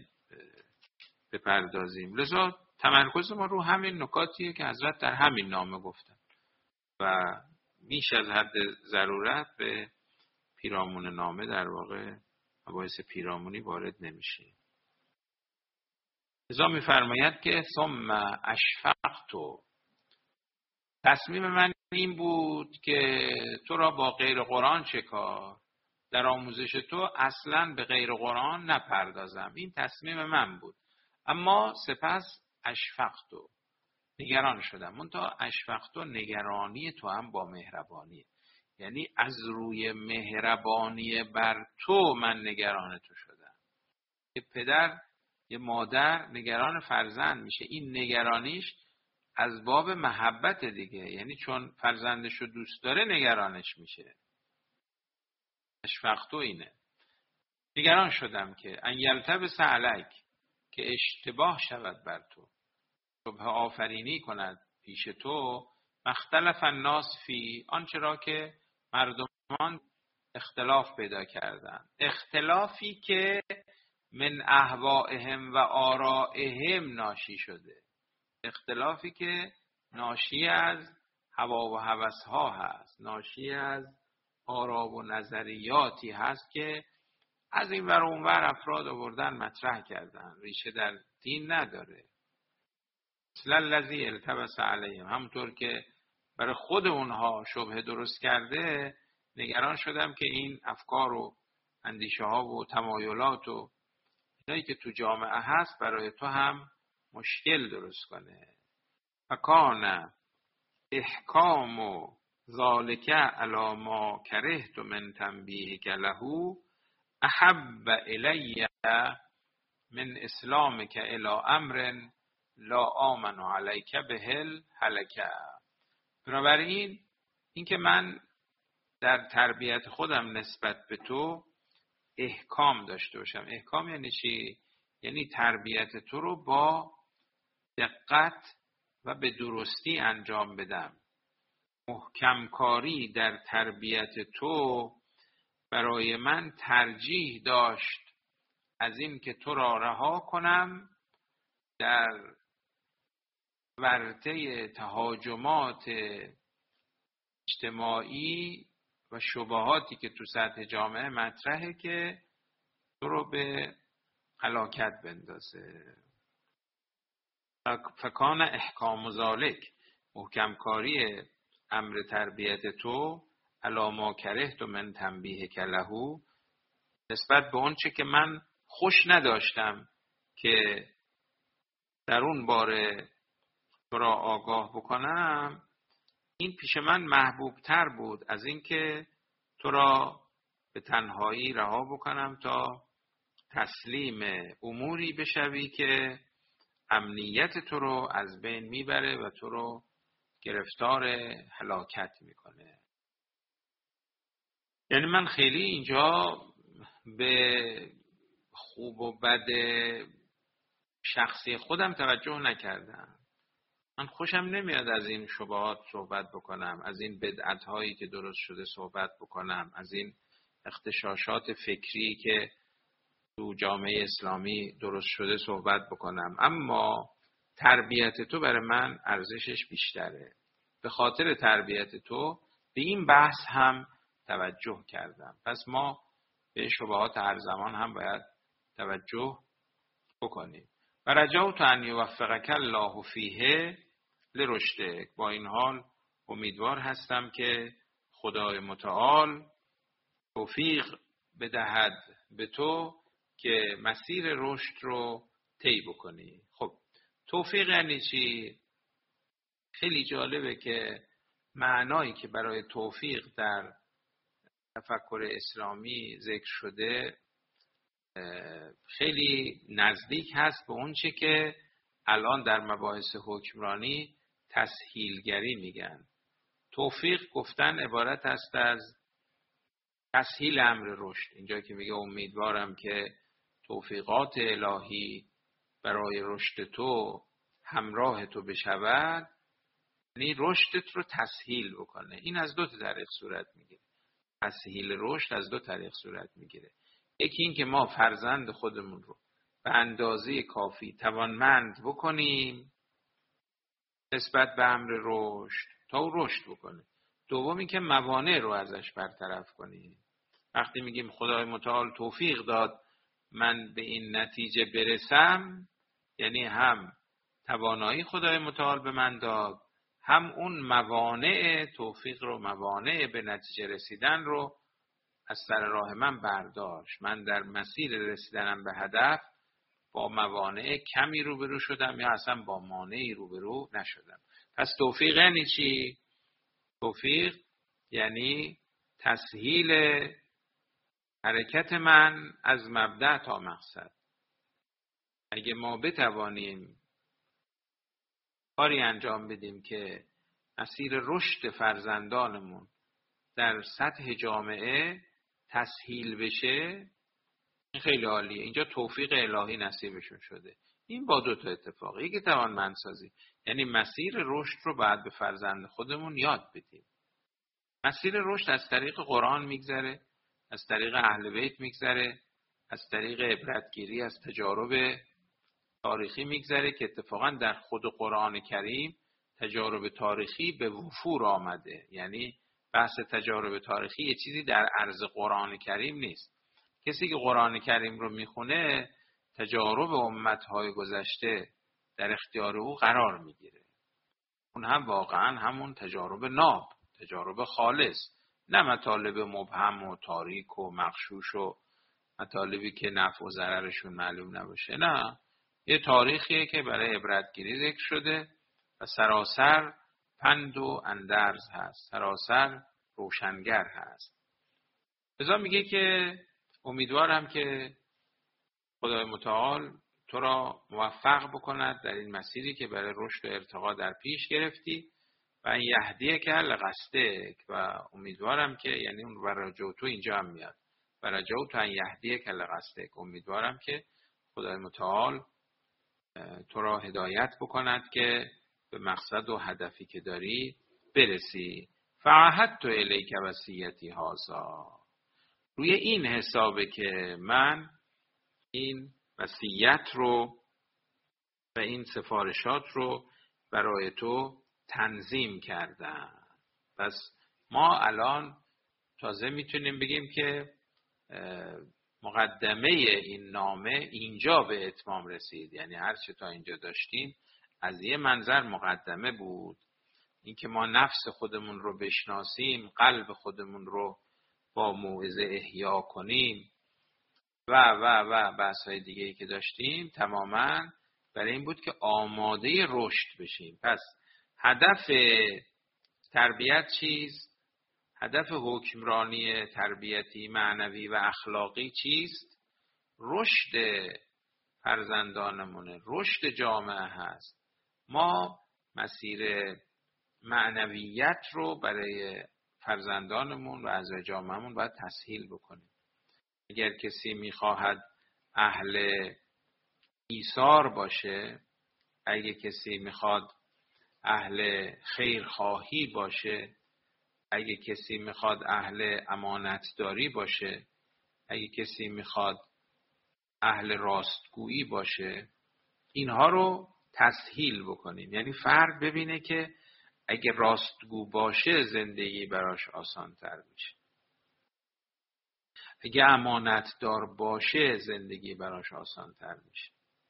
بپردازیم. لذا تمرکز ما رو همین نکاتیه که حضرت در همین نامه گفتن و بیش از حد ضرورت به پیرامون نامه در واقع مباحث پیرامونی وارد نمیشیم. لذا میفرماید که ثم اشفقت، تصمیم من این بود که تو را با غیر قرآن چه کار، در آموزش تو اصلا به غیر قرآن نپردازم، این تصمیم من بود. اما سپس اشفقت، نگران شدم. منتها اشفقت نگرانی تو هم با مهربانی، یعنی از روی مهربانی بر تو من نگران تو شدم. یه پدر یه مادر نگران فرزند میشه، این نگرانیش از باب محبت دیگه، یعنی چون فرزندشو دوست داره نگرانش میشه. اشفقتو اینه، نگران شدم که ان یلتبس علیک، که اشتباه شود بر تو، شبه آفرینی کند پیش تو، مختلف الناس فی، آنچه را که مردمان اختلاف پیدا کردن، اختلافی که من اهوائهم و آرائهم ناشی شده، اختلافی که ناشی از هوا و هوس‌ها هست، ناشی از آرا و نظریاتی هست که از این ور اون ور افراد آوردن مطرح کردن، ریشه در دین نداره. مثل الذی التبس علیهم، همونطور که برای خود اونها شبهه درست کرده، نگران شدم که این افکار و اندیشه ها و تمایلات و اینایی که تو جامعه هست برای تو هم مشکل درست کنه. فکان احکام و ذالک علی ما کرهت من تنبیهک له احب الی من اسلامک الی امر لا آمن علیک بهل هلک. بنابراین اینکه من در تربیت خودم نسبت به تو احکام داشته باشم. احکام یعنی چی؟ یعنی تربیت تو رو با دقت و به درستی انجام بدم. محکم کاری در تربیت تو برای من ترجیح داشت از این که تو را رها کنم در ورطه تهاجمات اجتماعی و شبهاتی که تو سطح جامعه مطرحه که تو رو به هلاکت بندازه. فکان احکام ذالک، محکم کاری امر تربیت تو علی ما کرهت من تنبیهک له، نسبت به اون چه که من خوش نداشتم که در اون باره تو را آگاه بکنم، این پیش من محبوب تر بود از این که تو را به تنهایی رها بکنم تا تسلیم اموری بشوی که امنیت تو رو از بین میبره و تو رو گرفتار هلاکت میکنه. یعنی من خیلی اینجا به خوب و بد شخصی خودم توجه نکردم. من خوشم نمیاد از این شبهات صحبت بکنم، از این بدعت هایی که درست شده صحبت بکنم، از این اغتشاشات فکری که تو جامعه اسلامی درست شده صحبت بکنم، اما تربیت تو برای من ارزشش بیشتره. به خاطر تربیت تو به این بحث هم توجه کردم. پس ما به شبهات هر زمان هم باید توجه بکنیم. و رجوت ان یوفقک الله فیه لرشدک. با این حال امیدوار هستم که خدای متعال توفیق بدهد به تو که مسیر رشد رو طی بکنی. خب توفیق یعنی چی؟ خیلی جالبه که معنایی که برای توفیق در تفکر اسلامی ذکر شده خیلی نزدیک هست به اون چه که الان در مباحث حکمرانی تسهیلگری میگن. توفیق گفتن عبارت است از تسهیل امر رشد. اینجا که میگه امیدوارم که توفیقات الهی برای رشد تو همراه تو بشود، یعنی رشدت رو تسهیل بکنه. این از دو طریق صورت میگیره. تسهیل رشد از دو طریق صورت میگیره. یکی این که ما فرزند خودمون رو به اندازه کافی توانمند بکنیم نسبت به امر رشد تا او رشد بکنه. دوم این که موانع رو ازش برطرف کنیم. وقتی میگیم خدای متعال توفیق داد من به این نتیجه برسم، یعنی هم توانایی خدای متعال به من داد، هم اون موانع توفیق رو، موانع به نتیجه رسیدن رو از سر راه من برداشت. من در مسیر رسیدنم به هدف با موانع کمی روبرو شدم یا اصلا با مانعی روبرو نشدم. پس توفیق یعنی چی؟ توفیق یعنی تسهیل حرکت من از مبدأ تا مقصد. اگه ما بتوانیم کاری انجام بدیم که مسیر رشد فرزندانمون در سطح جامعه تسهیل بشه، این خیلی عالیه. اینجا توفیق الهی نصیبشون شده. این با دو تا اتفاق. یکی توانمندسازی، یعنی مسیر رشد رو باید به فرزند خودمون یاد بدیم. مسیر رشد از طریق قرآن میگذره، از طریق اهل بیت میگذره، از طریق عبرتگیری از تجارب تاریخی میگذره که اتفاقا در خود قرآن کریم تجارب تاریخی به وفور آمده. یعنی بحث تجارب تاریخی یه چیزی در عرض قرآن کریم نیست. کسی که قرآن کریم رو میخونه تجارب امتهای گذشته در اختیار او قرار میگیره. اون هم واقعا همون تجارب ناب، تجارب خالص، نه مطالب مبهم و تاریک و مغشوش و مطالبی که نفع و ضررشون معلوم نباشه. نه، یه تاریخیه که برای عبرتگیری ذکر شده و سراسر پند و اندرز هست، سراسر روشنگر هست. لذا میگه که امیدوارم که خدای متعال تو را موفق بکند در این مسیری که برای رشد و ارتقا در پیش گرفتی و این یهدیک لقصدک. و امیدوارم که، یعنی اون ورجو تو اینجا هم میاد، ورجو تو ان یهدیک لقصدک، امیدوارم که خدای متعال تو را هدایت بکند که به مقصد و هدفی که داری برسی. فعهدت الیک وصیتی هذا، روی این حسابه که من این وصیت رو و این سفارشات رو برای تو تنظیم کردم. پس ما الان تازه میتونیم بگیم که مقدمه این نامه اینجا به اتمام رسید. یعنی هر چه تا اینجا داشتیم از یه منظر مقدمه بود، اینکه ما نفس خودمون رو بشناسیم، قلب خودمون رو با موعظه احیا کنیم و بحث‌های دیگه‌ای که داشتیم تماماً برای این بود که آماده رشد بشیم. پس هدف تربیت چیست؟ هدف حکمرانی تربیتی معنوی و اخلاقی چیست؟ رشد فرزندانمونه، رشد جامعه هست. ما مسیر معنویت رو برای فرزندانمون و اعضای جامعهمون باید تسهیل بکنیم. اگر کسی میخواهد اهل ایثار باشه، اگه کسی میخواد اهل خیرخواهی باشه، اگه کسی میخواد اهل امانتداری باشه، اگه کسی میخواد اهل راستگویی باشه، اینها رو تسهیل بکنیم. یعنی فرد ببینه که اگه راستگو باشه زندگی براش آسان‌تر میشه، اگه امانتدار باشه زندگی براش آسان‌تر میشه،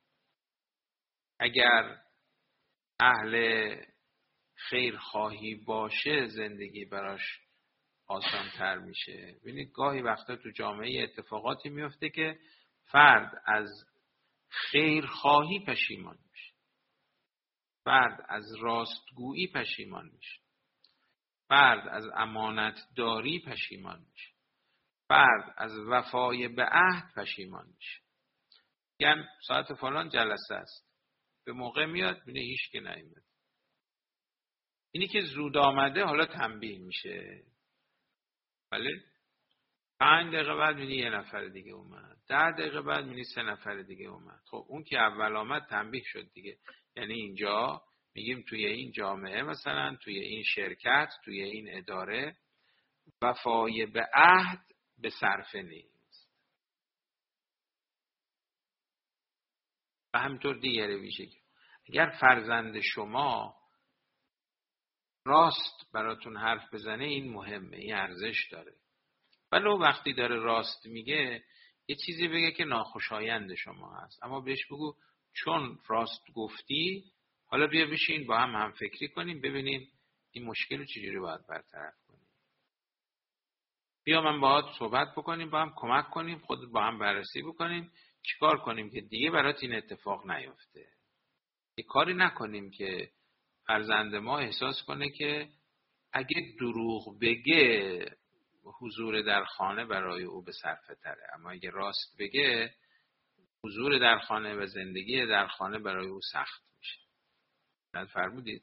اگر اهل خیرخواهی باشه زندگی براش آسان‌تر میشه. ببینید گاهی وقتا تو جامعه اتفاقاتی میفته که فرد از خیرخواهی پشیمان میشه، فرد از راستگویی پشیمان میشه، فرد از امانتداری پشیمان میشه، فرد از وفای به عهد پشیمان میشه. یعنی ساعت فلان جلسه است، به موقع میاد بینه هیچ که نیومد. اینی که زود آمده حالا تنبیه میشه، بله 5 دقیقه بعد میبینی یه نفر دیگه اومد، 10 دقیقه بعد میبینی 3 نفر دیگه اومد. خب اون که اول آمد تنبیه شد دیگه. یعنی اینجا میگیم توی این جامعه، مثلا توی این شرکت، توی این اداره وفای به عهد به صرفه نیست. و همینطور دیگه ویژگی. اگر فرزند شما راست براتون حرف بزنه، این مهمه، این ارزش داره. ولو وقتی داره راست میگه یه چیزی بگه که ناخوشایند شما هست، اما بهش بگو چون راست گفتی حالا بیا بشین با هم فکری کنیم ببینیم این مشکل رو چجوری باید برطرف کنیم. بیا من باهات صحبت بکنیم، با هم کمک کنیم، خود با هم بررسی بکنیم چیکار کنیم که دیگه برات این اتفاق نیفته. یه کاری نکنیم که فرزند ما احساس کنه که اگه دروغ بگه حضور در خانه برای او به صرفه تره، اما اگه راست بگه حضور در خانه و زندگی در خانه برای او سخت میشه. بعد فرمودید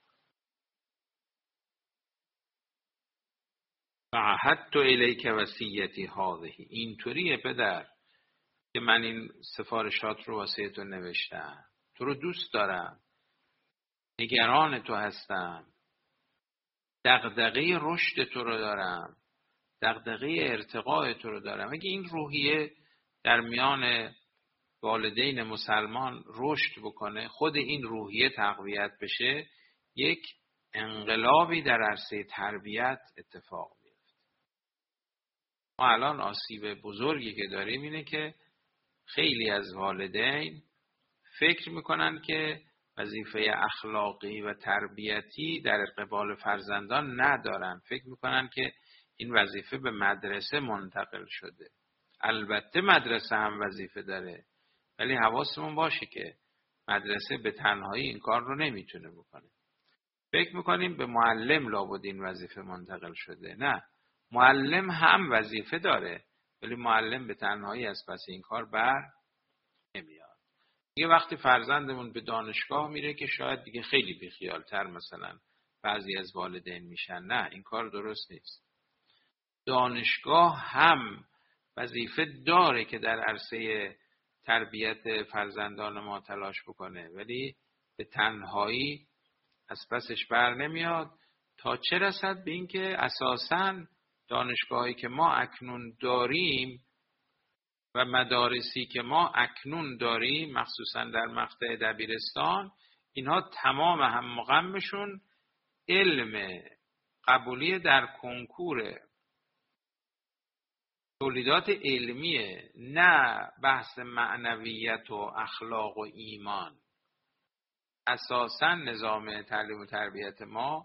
فعهدت الیک وصیتی هذه، اینطوریه پدر که من این سفارشات رو واسه تو نوشتم، تو رو دوست دارم، نگران تو هستم، دغدغه رشد تو رو دارم، دغدغه ارتقاء تو رو دارم. اگه این روحیه در میان والدین مسلمان رشد بکنه، خود این روحیه تقویت بشه، یک انقلابی در عرصه تربیت اتفاق میفته. ما الان آسیب بزرگی که داریم اینه که خیلی از والدین فکر میکنن که وظیفه اخلاقی و تربیتی در قبال فرزندان ندارن، فکر میکنن که این وظیفه به مدرسه منتقل شده. البته مدرسه هم وظیفه داره، ولی حواسمون باشه که مدرسه به تنهایی این کار رو نمیتونه بکنه. فکر میکنیم به معلم لابد این وظیفه منتقل شده. نه، معلم هم وظیفه داره، ولی معلم به تنهایی از پس این کار بر نمیاد. یه وقتی فرزندمون به دانشگاه میره که شاید دیگه خیلی بیخیالتر مثلا بعضی از والدین میشن. نه، این کار درست نیست. دانشگاه هم وظیفه داره که در عرصه تربیت فرزندان ما تلاش بکنه، ولی به تنهایی از پسش بر نمیاد. تا چه رسد به این که اساساً دانشگاهی که ما اکنون داریم و مدارسی که ما اکنون داریم، مخصوصاً در مقطع دبیرستان، اینها تمام هم مغمشون علم قبولی در کنکور تولیدات علمیه، نه بحث معنویت و اخلاق و ایمان. اساساً نظام تعلیم و تربیت ما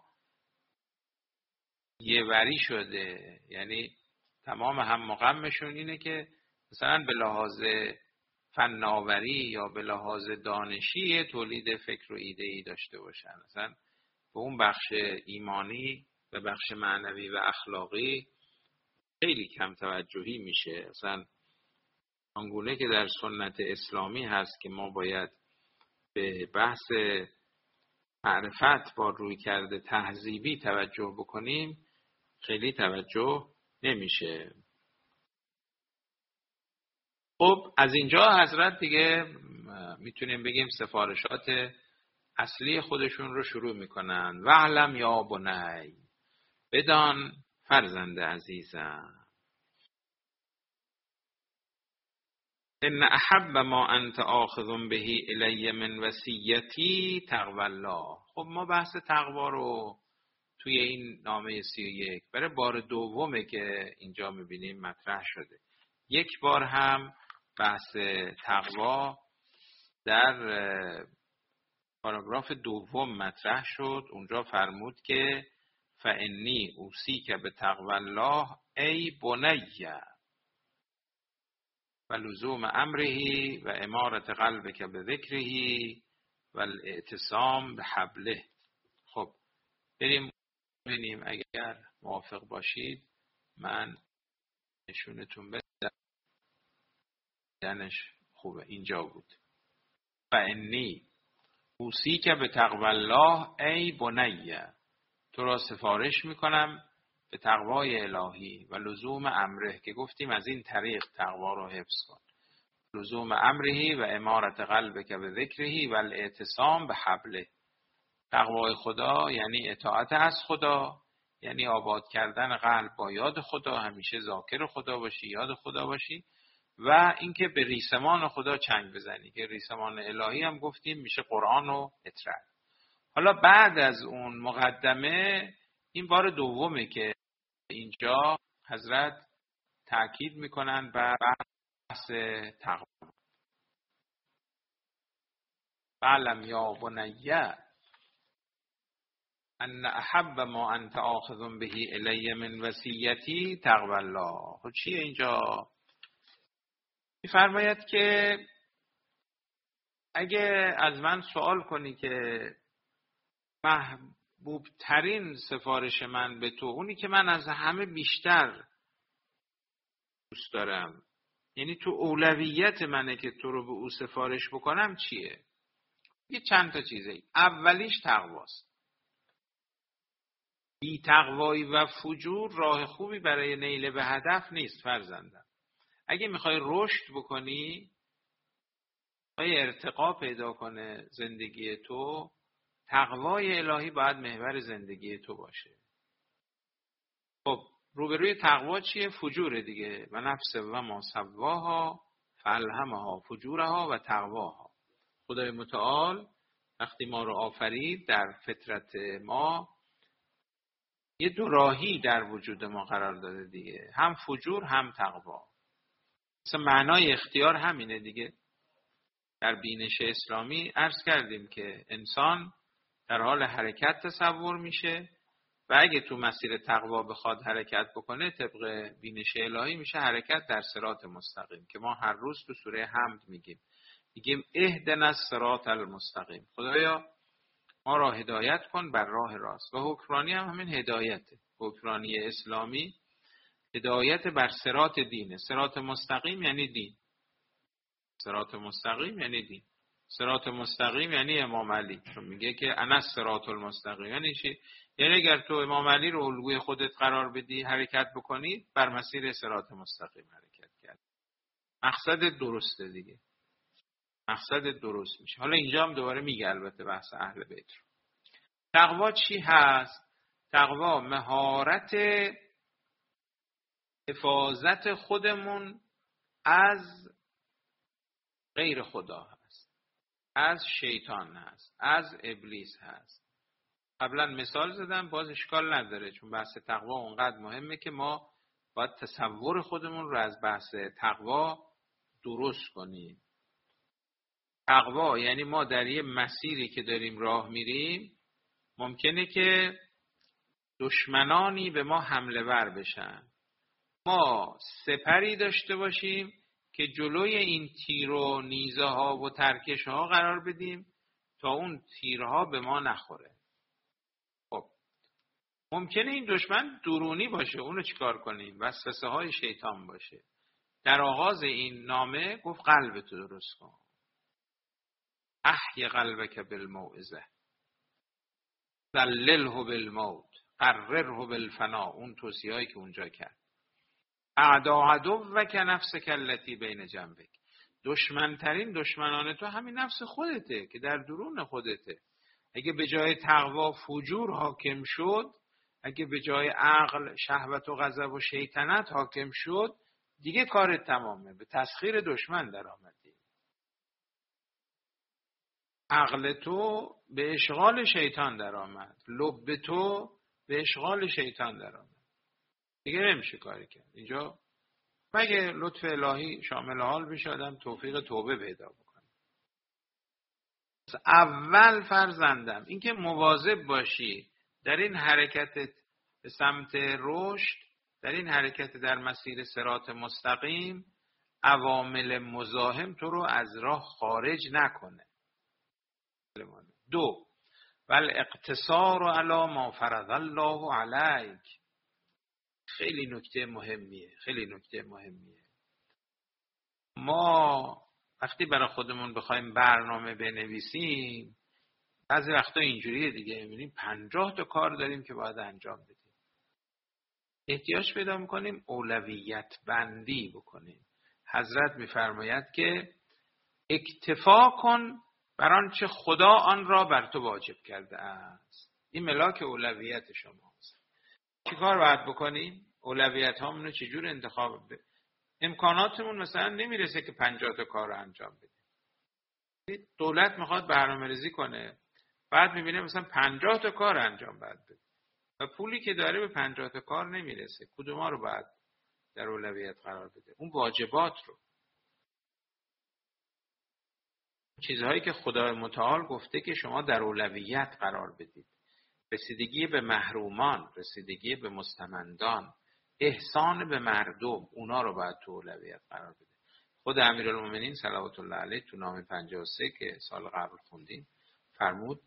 یه وری شده، یعنی تمام هم مغمشون اینه که مثلا به لحاظ فناوری یا به لحاظ دانشی تولید فکر و ایده‌ای داشته باشن، مثلا به اون بخش ایمانی و بخش معنوی و اخلاقی خیلی کم توجهی میشه. اصلا آنگونه که در سنت اسلامی هست که ما باید به بحث معرفت با رویکرد تهذیبی توجه بکنیم، خیلی توجه نمیشه. خب از اینجا حضرت دیگه میتونیم بگیم سفارشات اصلی خودشون رو شروع میکنن. وعلم یا بنی، بدان فرزند عزیزم، ان احب ما انت آخذ به الی من وصیتی تقوی الله. خب ما بحث تقوا رو توی این نامه 31 برای بار دومه که اینجا میبینیم مطرح شده. یک بار هم بحث تقوا در پاراگراف دوم مطرح شد. اونجا فرمود که فانی اوصیک بتقوی الله ای بنی و لزوم امره و امارت قلبک بذکره و الاعتصام بحبله. خب بریم ببینیم، اگر موافق باشید من نشونتون بدم. دنش خوبه، اینجا بود. فانی اوصیک بتقوی الله ای بنی، تو را سفارش میکنم به تقوای الهی و لزوم امره، که گفتیم از این طریق تقوا رو حفظ کن. لزوم امره و امارت قلبک به ذکره و الاعتصام به حبله. تقوای خدا یعنی اطاعت از خدا، یعنی آباد کردن قلب با یاد خدا، همیشه ذاکر خدا باشی، یاد خدا باشی، و اینکه به ریسمان خدا چنگ بزنی، که ریسمان الهی هم گفتیم میشه قرآن و اطاعت. حالا بعد از اون مقدمه این بار دومه که اینجا حضرت تأکید میکنن بر بحث تقوا. فعلم یا بنی ان احب ما انت آخذ به الی من وصیتی تقوی الله. خب چیه اینجا؟ میفرماید که اگه از من سوال کنی که محبوب ترین سفارش من به تو، اونی که من از همه بیشتر دوست دارم، یعنی تو اولویت منه که تو رو به او سفارش بکنم، چیه؟ یه چند تا چیزه. اولیش تقواست. بی تقوایی و فجور راه خوبی برای نیل به هدف نیست فرزندم. اگه میخوای رشد بکنی، میخوای ارتقا پیدا کنه زندگی تو، تقوای الهی باید محور زندگی تو باشه. خب روبروی تقوا چیه؟ فجور دیگه. و نفس و ما سواها فالهمها فجورها و تقواها. خدای متعال وقتی ما رو آفرید در فطرت ما یه دو راهی در وجود ما قرار داده دیگه، هم فجور هم تقوا. مثلا معنای اختیار همینه دیگه. در بینش اسلامی عرض کردیم که انسان در حال حرکت تصور میشه و اگه تو مسیر تقوا بخواد حرکت بکنه، طبق بینش الهی میشه حرکت در صراط مستقیم، که ما هر روز تو سوره حمد میگیم اهدنا الصراط المستقیم. خدایا ما را هدایت کن بر راه راست. و حکمرانی هم همین هدایته. حکمرانی اسلامی هدایت بر صراط دینه. صراط مستقیم یعنی دین. صراط مستقیم یعنی دین. صراط مستقیم یعنی امام علی، چون میگه که انا الصراط المستقیم. یعنی چی؟ یعنی اگر تو امام علی رو الگوی خودت قرار بدی، حرکت بکنی، بر مسیر صراط مستقیم حرکت کرد. مقصد درسته دیگه. مقصد درست میشه. حالا اینجا هم دوباره میگه البته بحث اهل بیت رو. تقوا چی هست؟ تقوا مهارت حفاظت خودمون از غیر خدا هست، از شیطان هست، از ابلیس هست. قبلا مثال زدم، باز اشکال نداره، چون بحث تقوا اونقدر مهمه که ما باید تصور خودمون رو از بحث تقوا درست کنیم. تقوا یعنی ما در یه مسیری که داریم راه میریم، ممکنه که دشمنانی به ما حمله ور بشن. ما سپری داشته باشیم که جلوی این تیر و نیزه ها و ترکش ها قرار بدیم تا اون تیرها به ما نخوره. خب ممکنه این دشمن درونی باشه، اونو چیکار کنیم؟ وسوسه های شیطان باشه. در آغاز این نامه گفت قلبتو درست کن. احی قلبک بالموعظه ذلله بالموت قرره بالفنا. اون توصیه‌ای که اونجا کرد. اعدا عدوک نفسک التی بین جنبک. دشمنترین دشمنان تو همین نفس خودته که در درون خودته. اگه به جای تقوا فجور حاکم شد، اگه به جای عقل شهوت و غضب و شیطنت حاکم شد، دیگه کارت تمامه، به تسخیر دشمن در آمدی. عقل تو به اشغال شیطان در آمد، لب تو به اشغال شیطان در آمد، دیگه نمیشه کاری کرد. اینجا مگه لطف الهی شامل حال بشه آدم توفیق توبه پیدا بکنه. اول فرزندم اینکه مواظب باشی در این حرکت به سمت رشد، در این حرکت در مسیر صراط مستقیم، عوامل مزاحم تو رو از راه خارج نکنه. 2 والاقتصار علی ما فرض الله علیک. خیلی نکته مهمیه. ما وقتی برای خودمون بخوایم برنامه بنویسیم، بعضی وقتا اینجوریه دیگه، می‌بینیم 50 تا کار داریم که باید انجام بدیم. احتیاج پیدا می‌کنیم اولویت بندی بکنیم. حضرت می‌فرماید که اکتفا کن بر آنچه خدا آن را بر تو واجب کرده است. این ملاک اولویت شماست. چی کار باید بکنیم؟ اولویت هامون رو چجور انتخاب بدیم؟ امکاناتمون مثلا نمیرسه که 50 تا کار رو انجام بدیم. دولت میخواد برنامه‌ریزی کنه، بعد میبینه مثلا 50 تا کار انجام باید بده و پولی که داره به 50 تا کار نمیرسه. کدوما رو باید در اولویت قرار بده؟ اون واجبات رو، چیزهایی که خدای متعال گفته که شما در اولویت قرار بدید. رسیدگی به محرومان، رسیدگی به مستمندان، احسان به مردم، اونا رو باید تو اولویت قرار بده. خود امیرالمومنین صلوات الله علیه تو نامه 53 که سال قبل خوندیم فرمود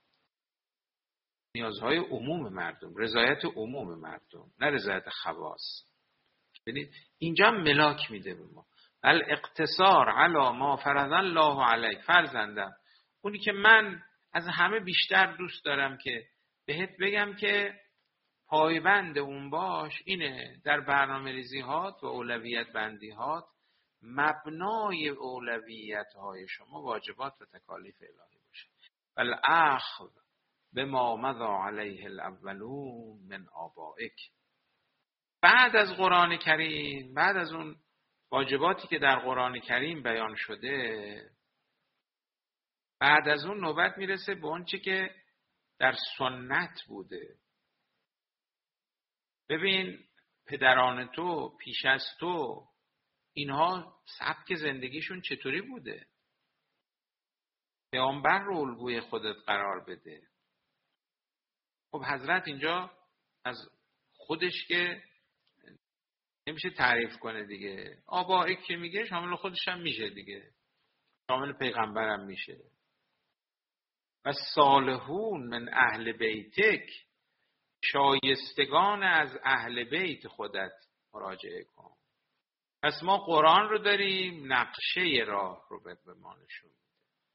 نیازهای عموم مردم، رضایت عموم مردم، نه رضایت خواص. ببینید اینجا ملاک میده به ما. الاقتصار علی ما فرض الله علیک. فرزندم، اونی که من از همه بیشتر دوست دارم که بهت بگم که پایبند اون باش اینه، در برنامه ریزی هات و اولویت بندی هات مبنای اولویت های شما واجبات و تکالیف الهی باشه. والاخذ بما مضى علیه الاولون من آبائک. بعد از قرآن کریم، بعد از اون واجباتی که در قرآن کریم بیان شده، بعد از اون نوبت میرسه به اون چی که در سنت بوده. ببین پدران تو پیش از تو اینها سبک زندگیشون چطوری بوده؟ پیامبر رو الگوی خودت قرار بده. خب حضرت اینجا از خودش که نمیشه تعریف کنه دیگه. آبائک که میگه شامل خودش هم میشه دیگه، شامل پیغمبرم میشه. و صالحون من اهل بیتک، شایستگان از اهل بیت خودت مراجعه کن. پس ما قرآن رو داریم، نقشه راه رو به ما نشون میده.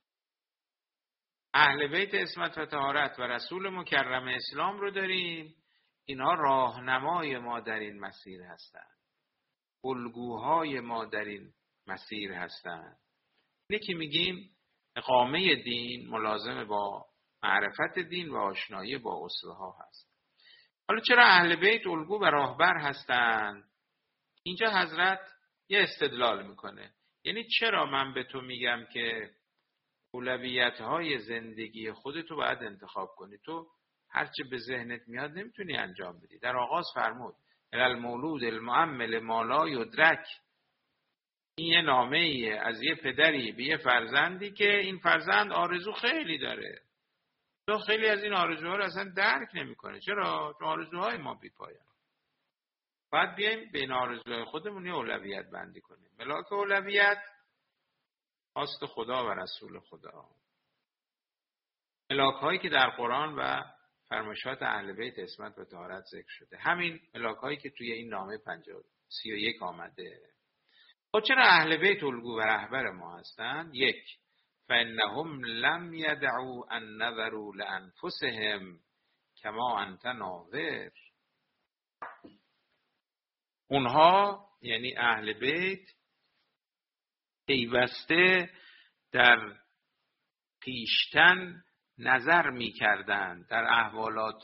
اهل بیت عصمت و طهارت و رسول مکرم اسلام رو داریم، اینا راهنمای ما در این مسیر هستند، الگوهای ما در این مسیر هستند. اینه که میگیم اقامه دین ملازم با معرفت دین و آشنایی با اصول ها هست. حالا چرا اهل بیت الگو و راهبر هستند؟ اینجا حضرت یه استدلال میکنه. یعنی چرا من به تو میگم که اولویت های زندگی خودتو باید انتخاب کنی؟ تو هرچه به ذهنت میاد نمیتونی انجام بدی. در آغاز فرمود المولود المعمل ما لا یدرک. این یه نامه ایه از یه پدری به یه فرزندی که این فرزند آرزو خیلی داره، تو خیلی از این آرزوها رو اصلا درک نمیکنه. چرا؟ چون آرزوهای ما بی‌پایان. باید بیایم بین آرزوهای خودمون یه اولویت بندی کنیم. ملاک اولویت خواست خدا و رسول خدا، ملاک هایی که در قرآن و فرمایشات اهل بیت عصمت و طهارت ذکر شده. همین ملاک‌هایی که توی این نامه 31 آمده. خب چرا اهل بیت الگو و رهبر ما هستند؟ 1 فانهم لم يدعوا ان نظروا لانفسهم کما انت ناظر. اونها یعنی اهل بیت پیوسته در خویشتن نظر می‌کردند، در احوالات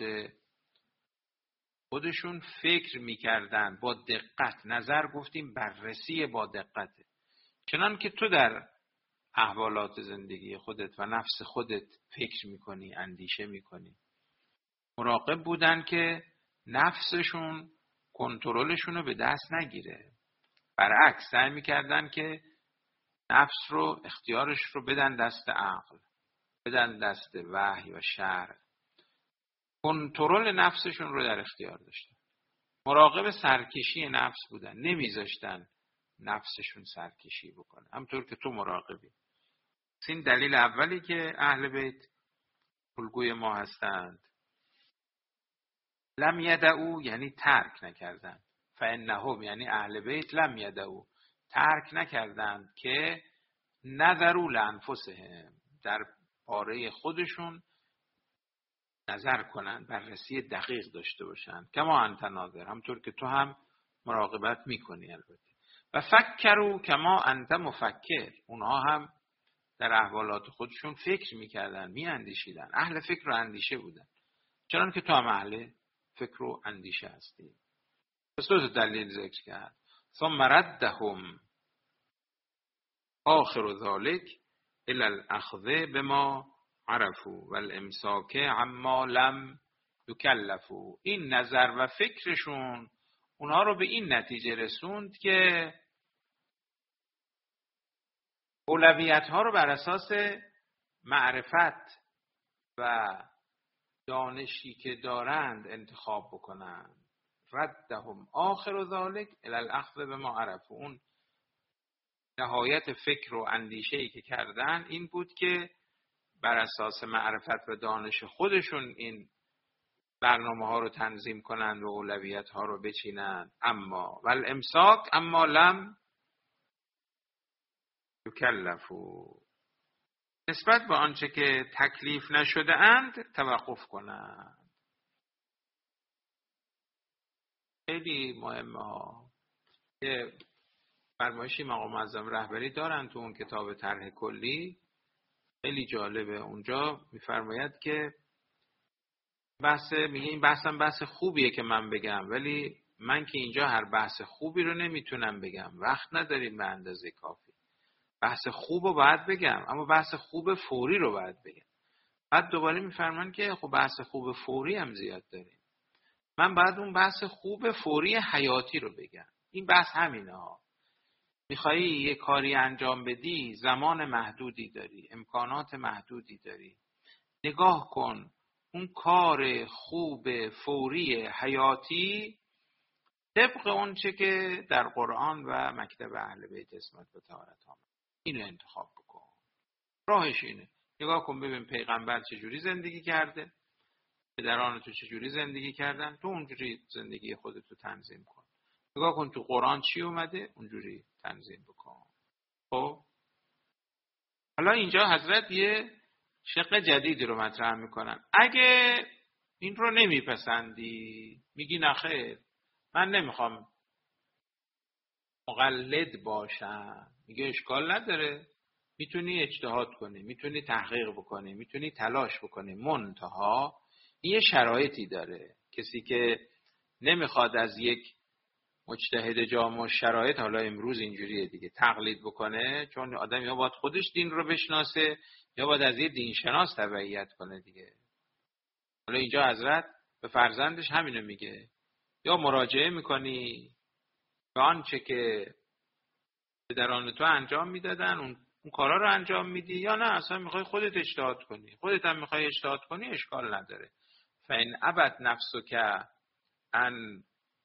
خودشون فکر می‌کردند با دقت. نظر گفتیم بررسی با دقته. چنان که تو در احوالات زندگی خودت و نفس خودت فکر می‌کنی، اندیشه می‌کنی. مراقب بودن که نفسشون کنترلشون رو به دست نگیره. برعکس سعی می‌کردن که نفس رو، اختیارش رو بدن دست عقل، بدن دست وحی و شرع. کنترل نفسشون رو در اختیار داشتن. مراقب سرکشی نفس بودن، نمیذاشتن نفسشون سرکشی بکنه، همطور که تو مراقبی. این دلیل اولی که اهل بیت الگوی ما هستند. لم یدعوا یعنی ترک نکردند. فانهم یعنی اهل بیت لم یدعوا ترک نکردند که نظروا لانفسهم در باره خودشون نظر کنند، بررسی دقیق داشته باشند. کما انت ناظر، همطور که تو هم مراقبت میکنی البته. و فکروا کما انت مفکر، اونها هم در احوالات خودشون فکر میکردن، میاندیشیدن، اهل فکر و اندیشه بودن، چنان که تو هم اهل فکر و اندیشه هستی. پس دو دلیل ذکر کرد. ثم ردهم آخر ذلك الى الاخذ بما عرفوا والامساک عما لم یکلفوا. این نظر و فکرشون اونها رو به این نتیجه رسوند که اولویت ها رو بر اساس معرفت و دانشی که دارند انتخاب بکنند. ردهم آخر ذلك الی الاخذ بما عرفوا. اون نهایت فکر و اندیشه‌ای که کردن این بود که بر اساس معرفت و دانش خودشون این برنامه ها رو تنظیم کنند و اولویت ها رو بچینند. اما والامساک اما لم یکلفوا، نسبت به آنچه که تکلیف نشده اند توقف کنند. خیلی مهمه ها. یه فرمایشی مقام معظم رهبری دارن تو اون کتاب طرح کلی، خیلی جالبه. اونجا میفرماید که میگه این بحثم بحث خوبیه که من بگم، ولی من که اینجا هر بحث خوبی رو نمیتونم بگم، وقت نداریم به اندازه کافی. بحث خوب رو باید بگم، اما بحث خوب فوری رو باید بگم. بعد دوباره میفرمان که خب بحث خوب فوری هم زیاد داریم، من باید اون بحث خوب فوری حیاتی رو بگم. این بحث همینه ها. میخوایی یه کاری انجام بدی، زمان محدودی داری، امکانات محدودی داری. نگاه کن اون کار خوب فوری حیاتی طبق اون چه که در قرآن و مکتب اهل بیت عصمت و طهارت آمد، اینو انتخاب بکن. راهش اینه. نگاه کن ببین پیغمبر چجوری زندگی کرده، پدران تو چجوری زندگی کردن، تو اونجوری زندگی خودتو تنظیم کن. نگاه کن تو قرآن چی اومده، اونجوری تنظیم بکن. خب حالا اینجا حضرت یه شق جدیدی رو مطرح میکنن. اگه این رو نمیپسندی، میگی نخیر من نمیخوام مقلد باشم، میگه اشکال نداره، میتونی اجتهاد کنی، میتونی تحقیق بکنی، میتونی تلاش بکنی، منتها این یه شرایطی داره. کسی که نمیخواد از یک مجتهد جامع شرایط، حالا امروز اینجوریه دیگه، تقلید بکنه، چون آدم یا باید خودش دین رو بشناسه یا باید از یه دینشناس تبعیت کنه دیگه. حالا اینجا حضرت به فرزندش همینو میگه، یا مراجعه میکنی به آنچه که پدران تو انجام میدادن اون کارا رو انجام میدی، یا نه اصلا میخوای خودت اجتهاد کنی. خودت هم میخوای اجتهاد کنی، اشکال نداره. فإن ابت نفسک ان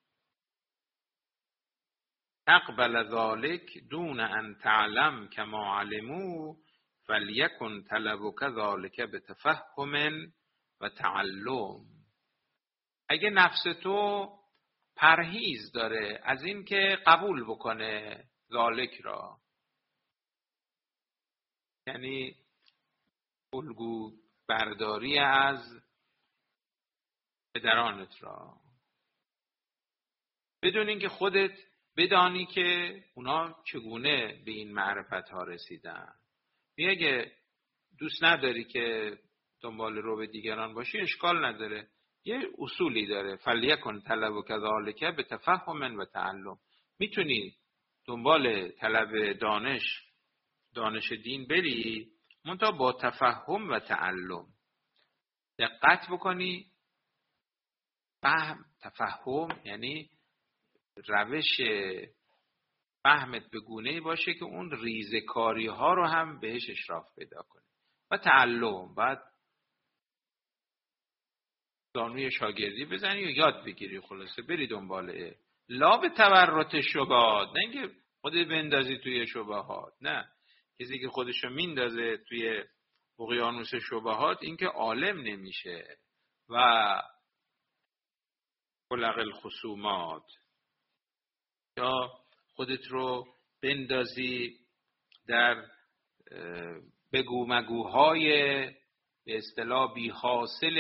تقبل ذلك دون ان تعلم كما علموا فليكن طلبك ذلك بتفهم و تعلم. اگه نفس تو پرهیز داره از این که قبول بکنه ذالک را، یعنی الگو برداری از پدرانت را، بدون اینکه خودت بدانی که اونا چگونه به این معرفت ها رسیدن. اگه دوست نداری که دنبال رو به دیگران باشی اشکال نداره، یه اصولی داره، فلیکن طلب و کذالک به تفهم و تعلم. میتونی دنبال طلب دانش دین بری، منتها با تفهم و تعلم. دقت بکنی، تفهم یعنی روش فهمت به گونه‌ای باشه که اون ریزکاری ها رو هم بهش اشراف پیدا کنی. و تعلم، بعد زانوی شاگردی بزنی و یاد بگیری، خلاصه بری دنبال لا به تورط شبهات، نه اینکه خودت بندازی توی شبهات، نه، کسی که خودشو میندازه توی اقیانوس شبهات این که عالم نمیشه. و بلغ الخصومات، یا خودت رو بندازی در بگو مگوهای به اصطلاح بی حاصل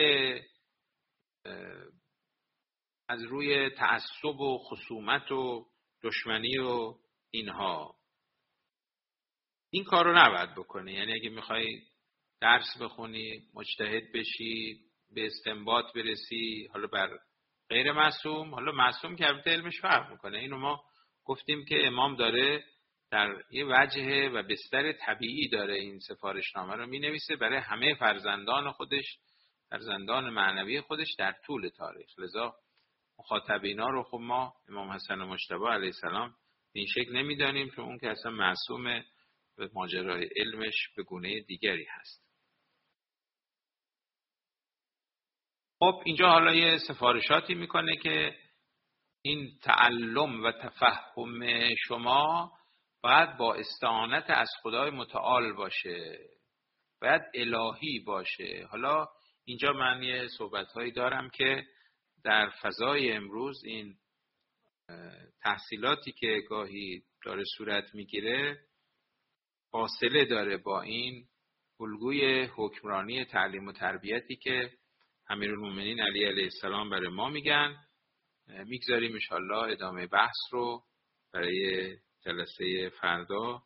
از روی تعصب و خصومت و دشمنی و اینها. این کار رو نباید بکنی. یعنی اگه میخوای درس بخونی، مجتهد بشی، به استنباط برسی، حالا بر غیر معصوم، حالا معصوم که البته علمش فرق میکنه، اینو ما گفتیم که امام داره در یه وجه و بستر طبیعی داره این سفارشنامه رو مینویسه برای همه فرزندان خودش، فرزندان معنوی خودش در طول تاریخ. لذا مخاطبینا رو خب ما امام حسن مجتبی علیه السلام به این شکل نمیدانیم، چون اون که اصلا معصومه و ماجرای علمش به گونه دیگری هست. خب اینجا حالا یه سفارشاتی میکنه که این تعلم و تفهم شما باید با استعانت از خدای متعال باشه، باید الهی باشه. حالا اینجا من یه صحبت‌هایی دارم که در فضای امروز این تحصیلاتی که گاهی داره صورت میگیره فاصله داره با این الگوی حکمرانی تعلیم و تربیتی که امیرالمومنین علی علیه السلام برای ما میگن. میگذاریم انشالله ادامه بحث رو برای جلسه فردا.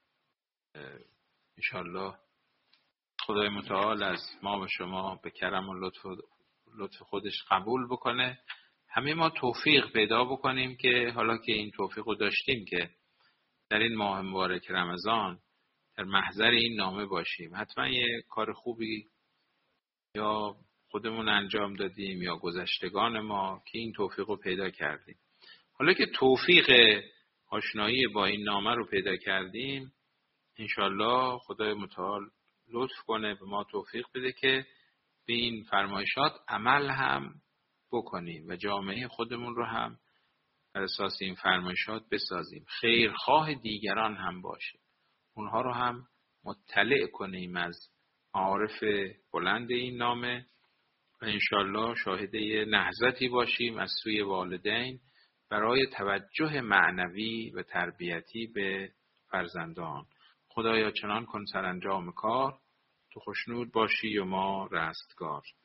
انشالله خدای متعال از ما و شما به کرم و لطف خودش قبول بکنه، همه ما توفیق پیدا بکنیم که حالا که این توفیق رو داشتیم که در این ماه مبارک رمضان در محضر این نامه باشیم، حتما یه کار خوبی یا خودمون انجام دادیم یا گذشتگان ما که این توفیق رو پیدا کردیم. حالا که توفیق آشنایی با این نامه رو پیدا کردیم، انشالله خدای متعال لطف کنه به ما توفیق بده که به این فرمایشات عمل هم بکنیم و جامعه خودمون رو هم بر اساس این فرمایشات بسازیم، خیرخواه دیگران هم باشیم، اونها رو هم مطلع کنیم از معارف بلند این نامه و انشالله شاهد نهضتی باشیم از سوی والدین برای توجه معنوی و تربیتی به فرزندان. خدایا چنان کن سرانجام کار، تو خوشنود باشی و ما رستگار.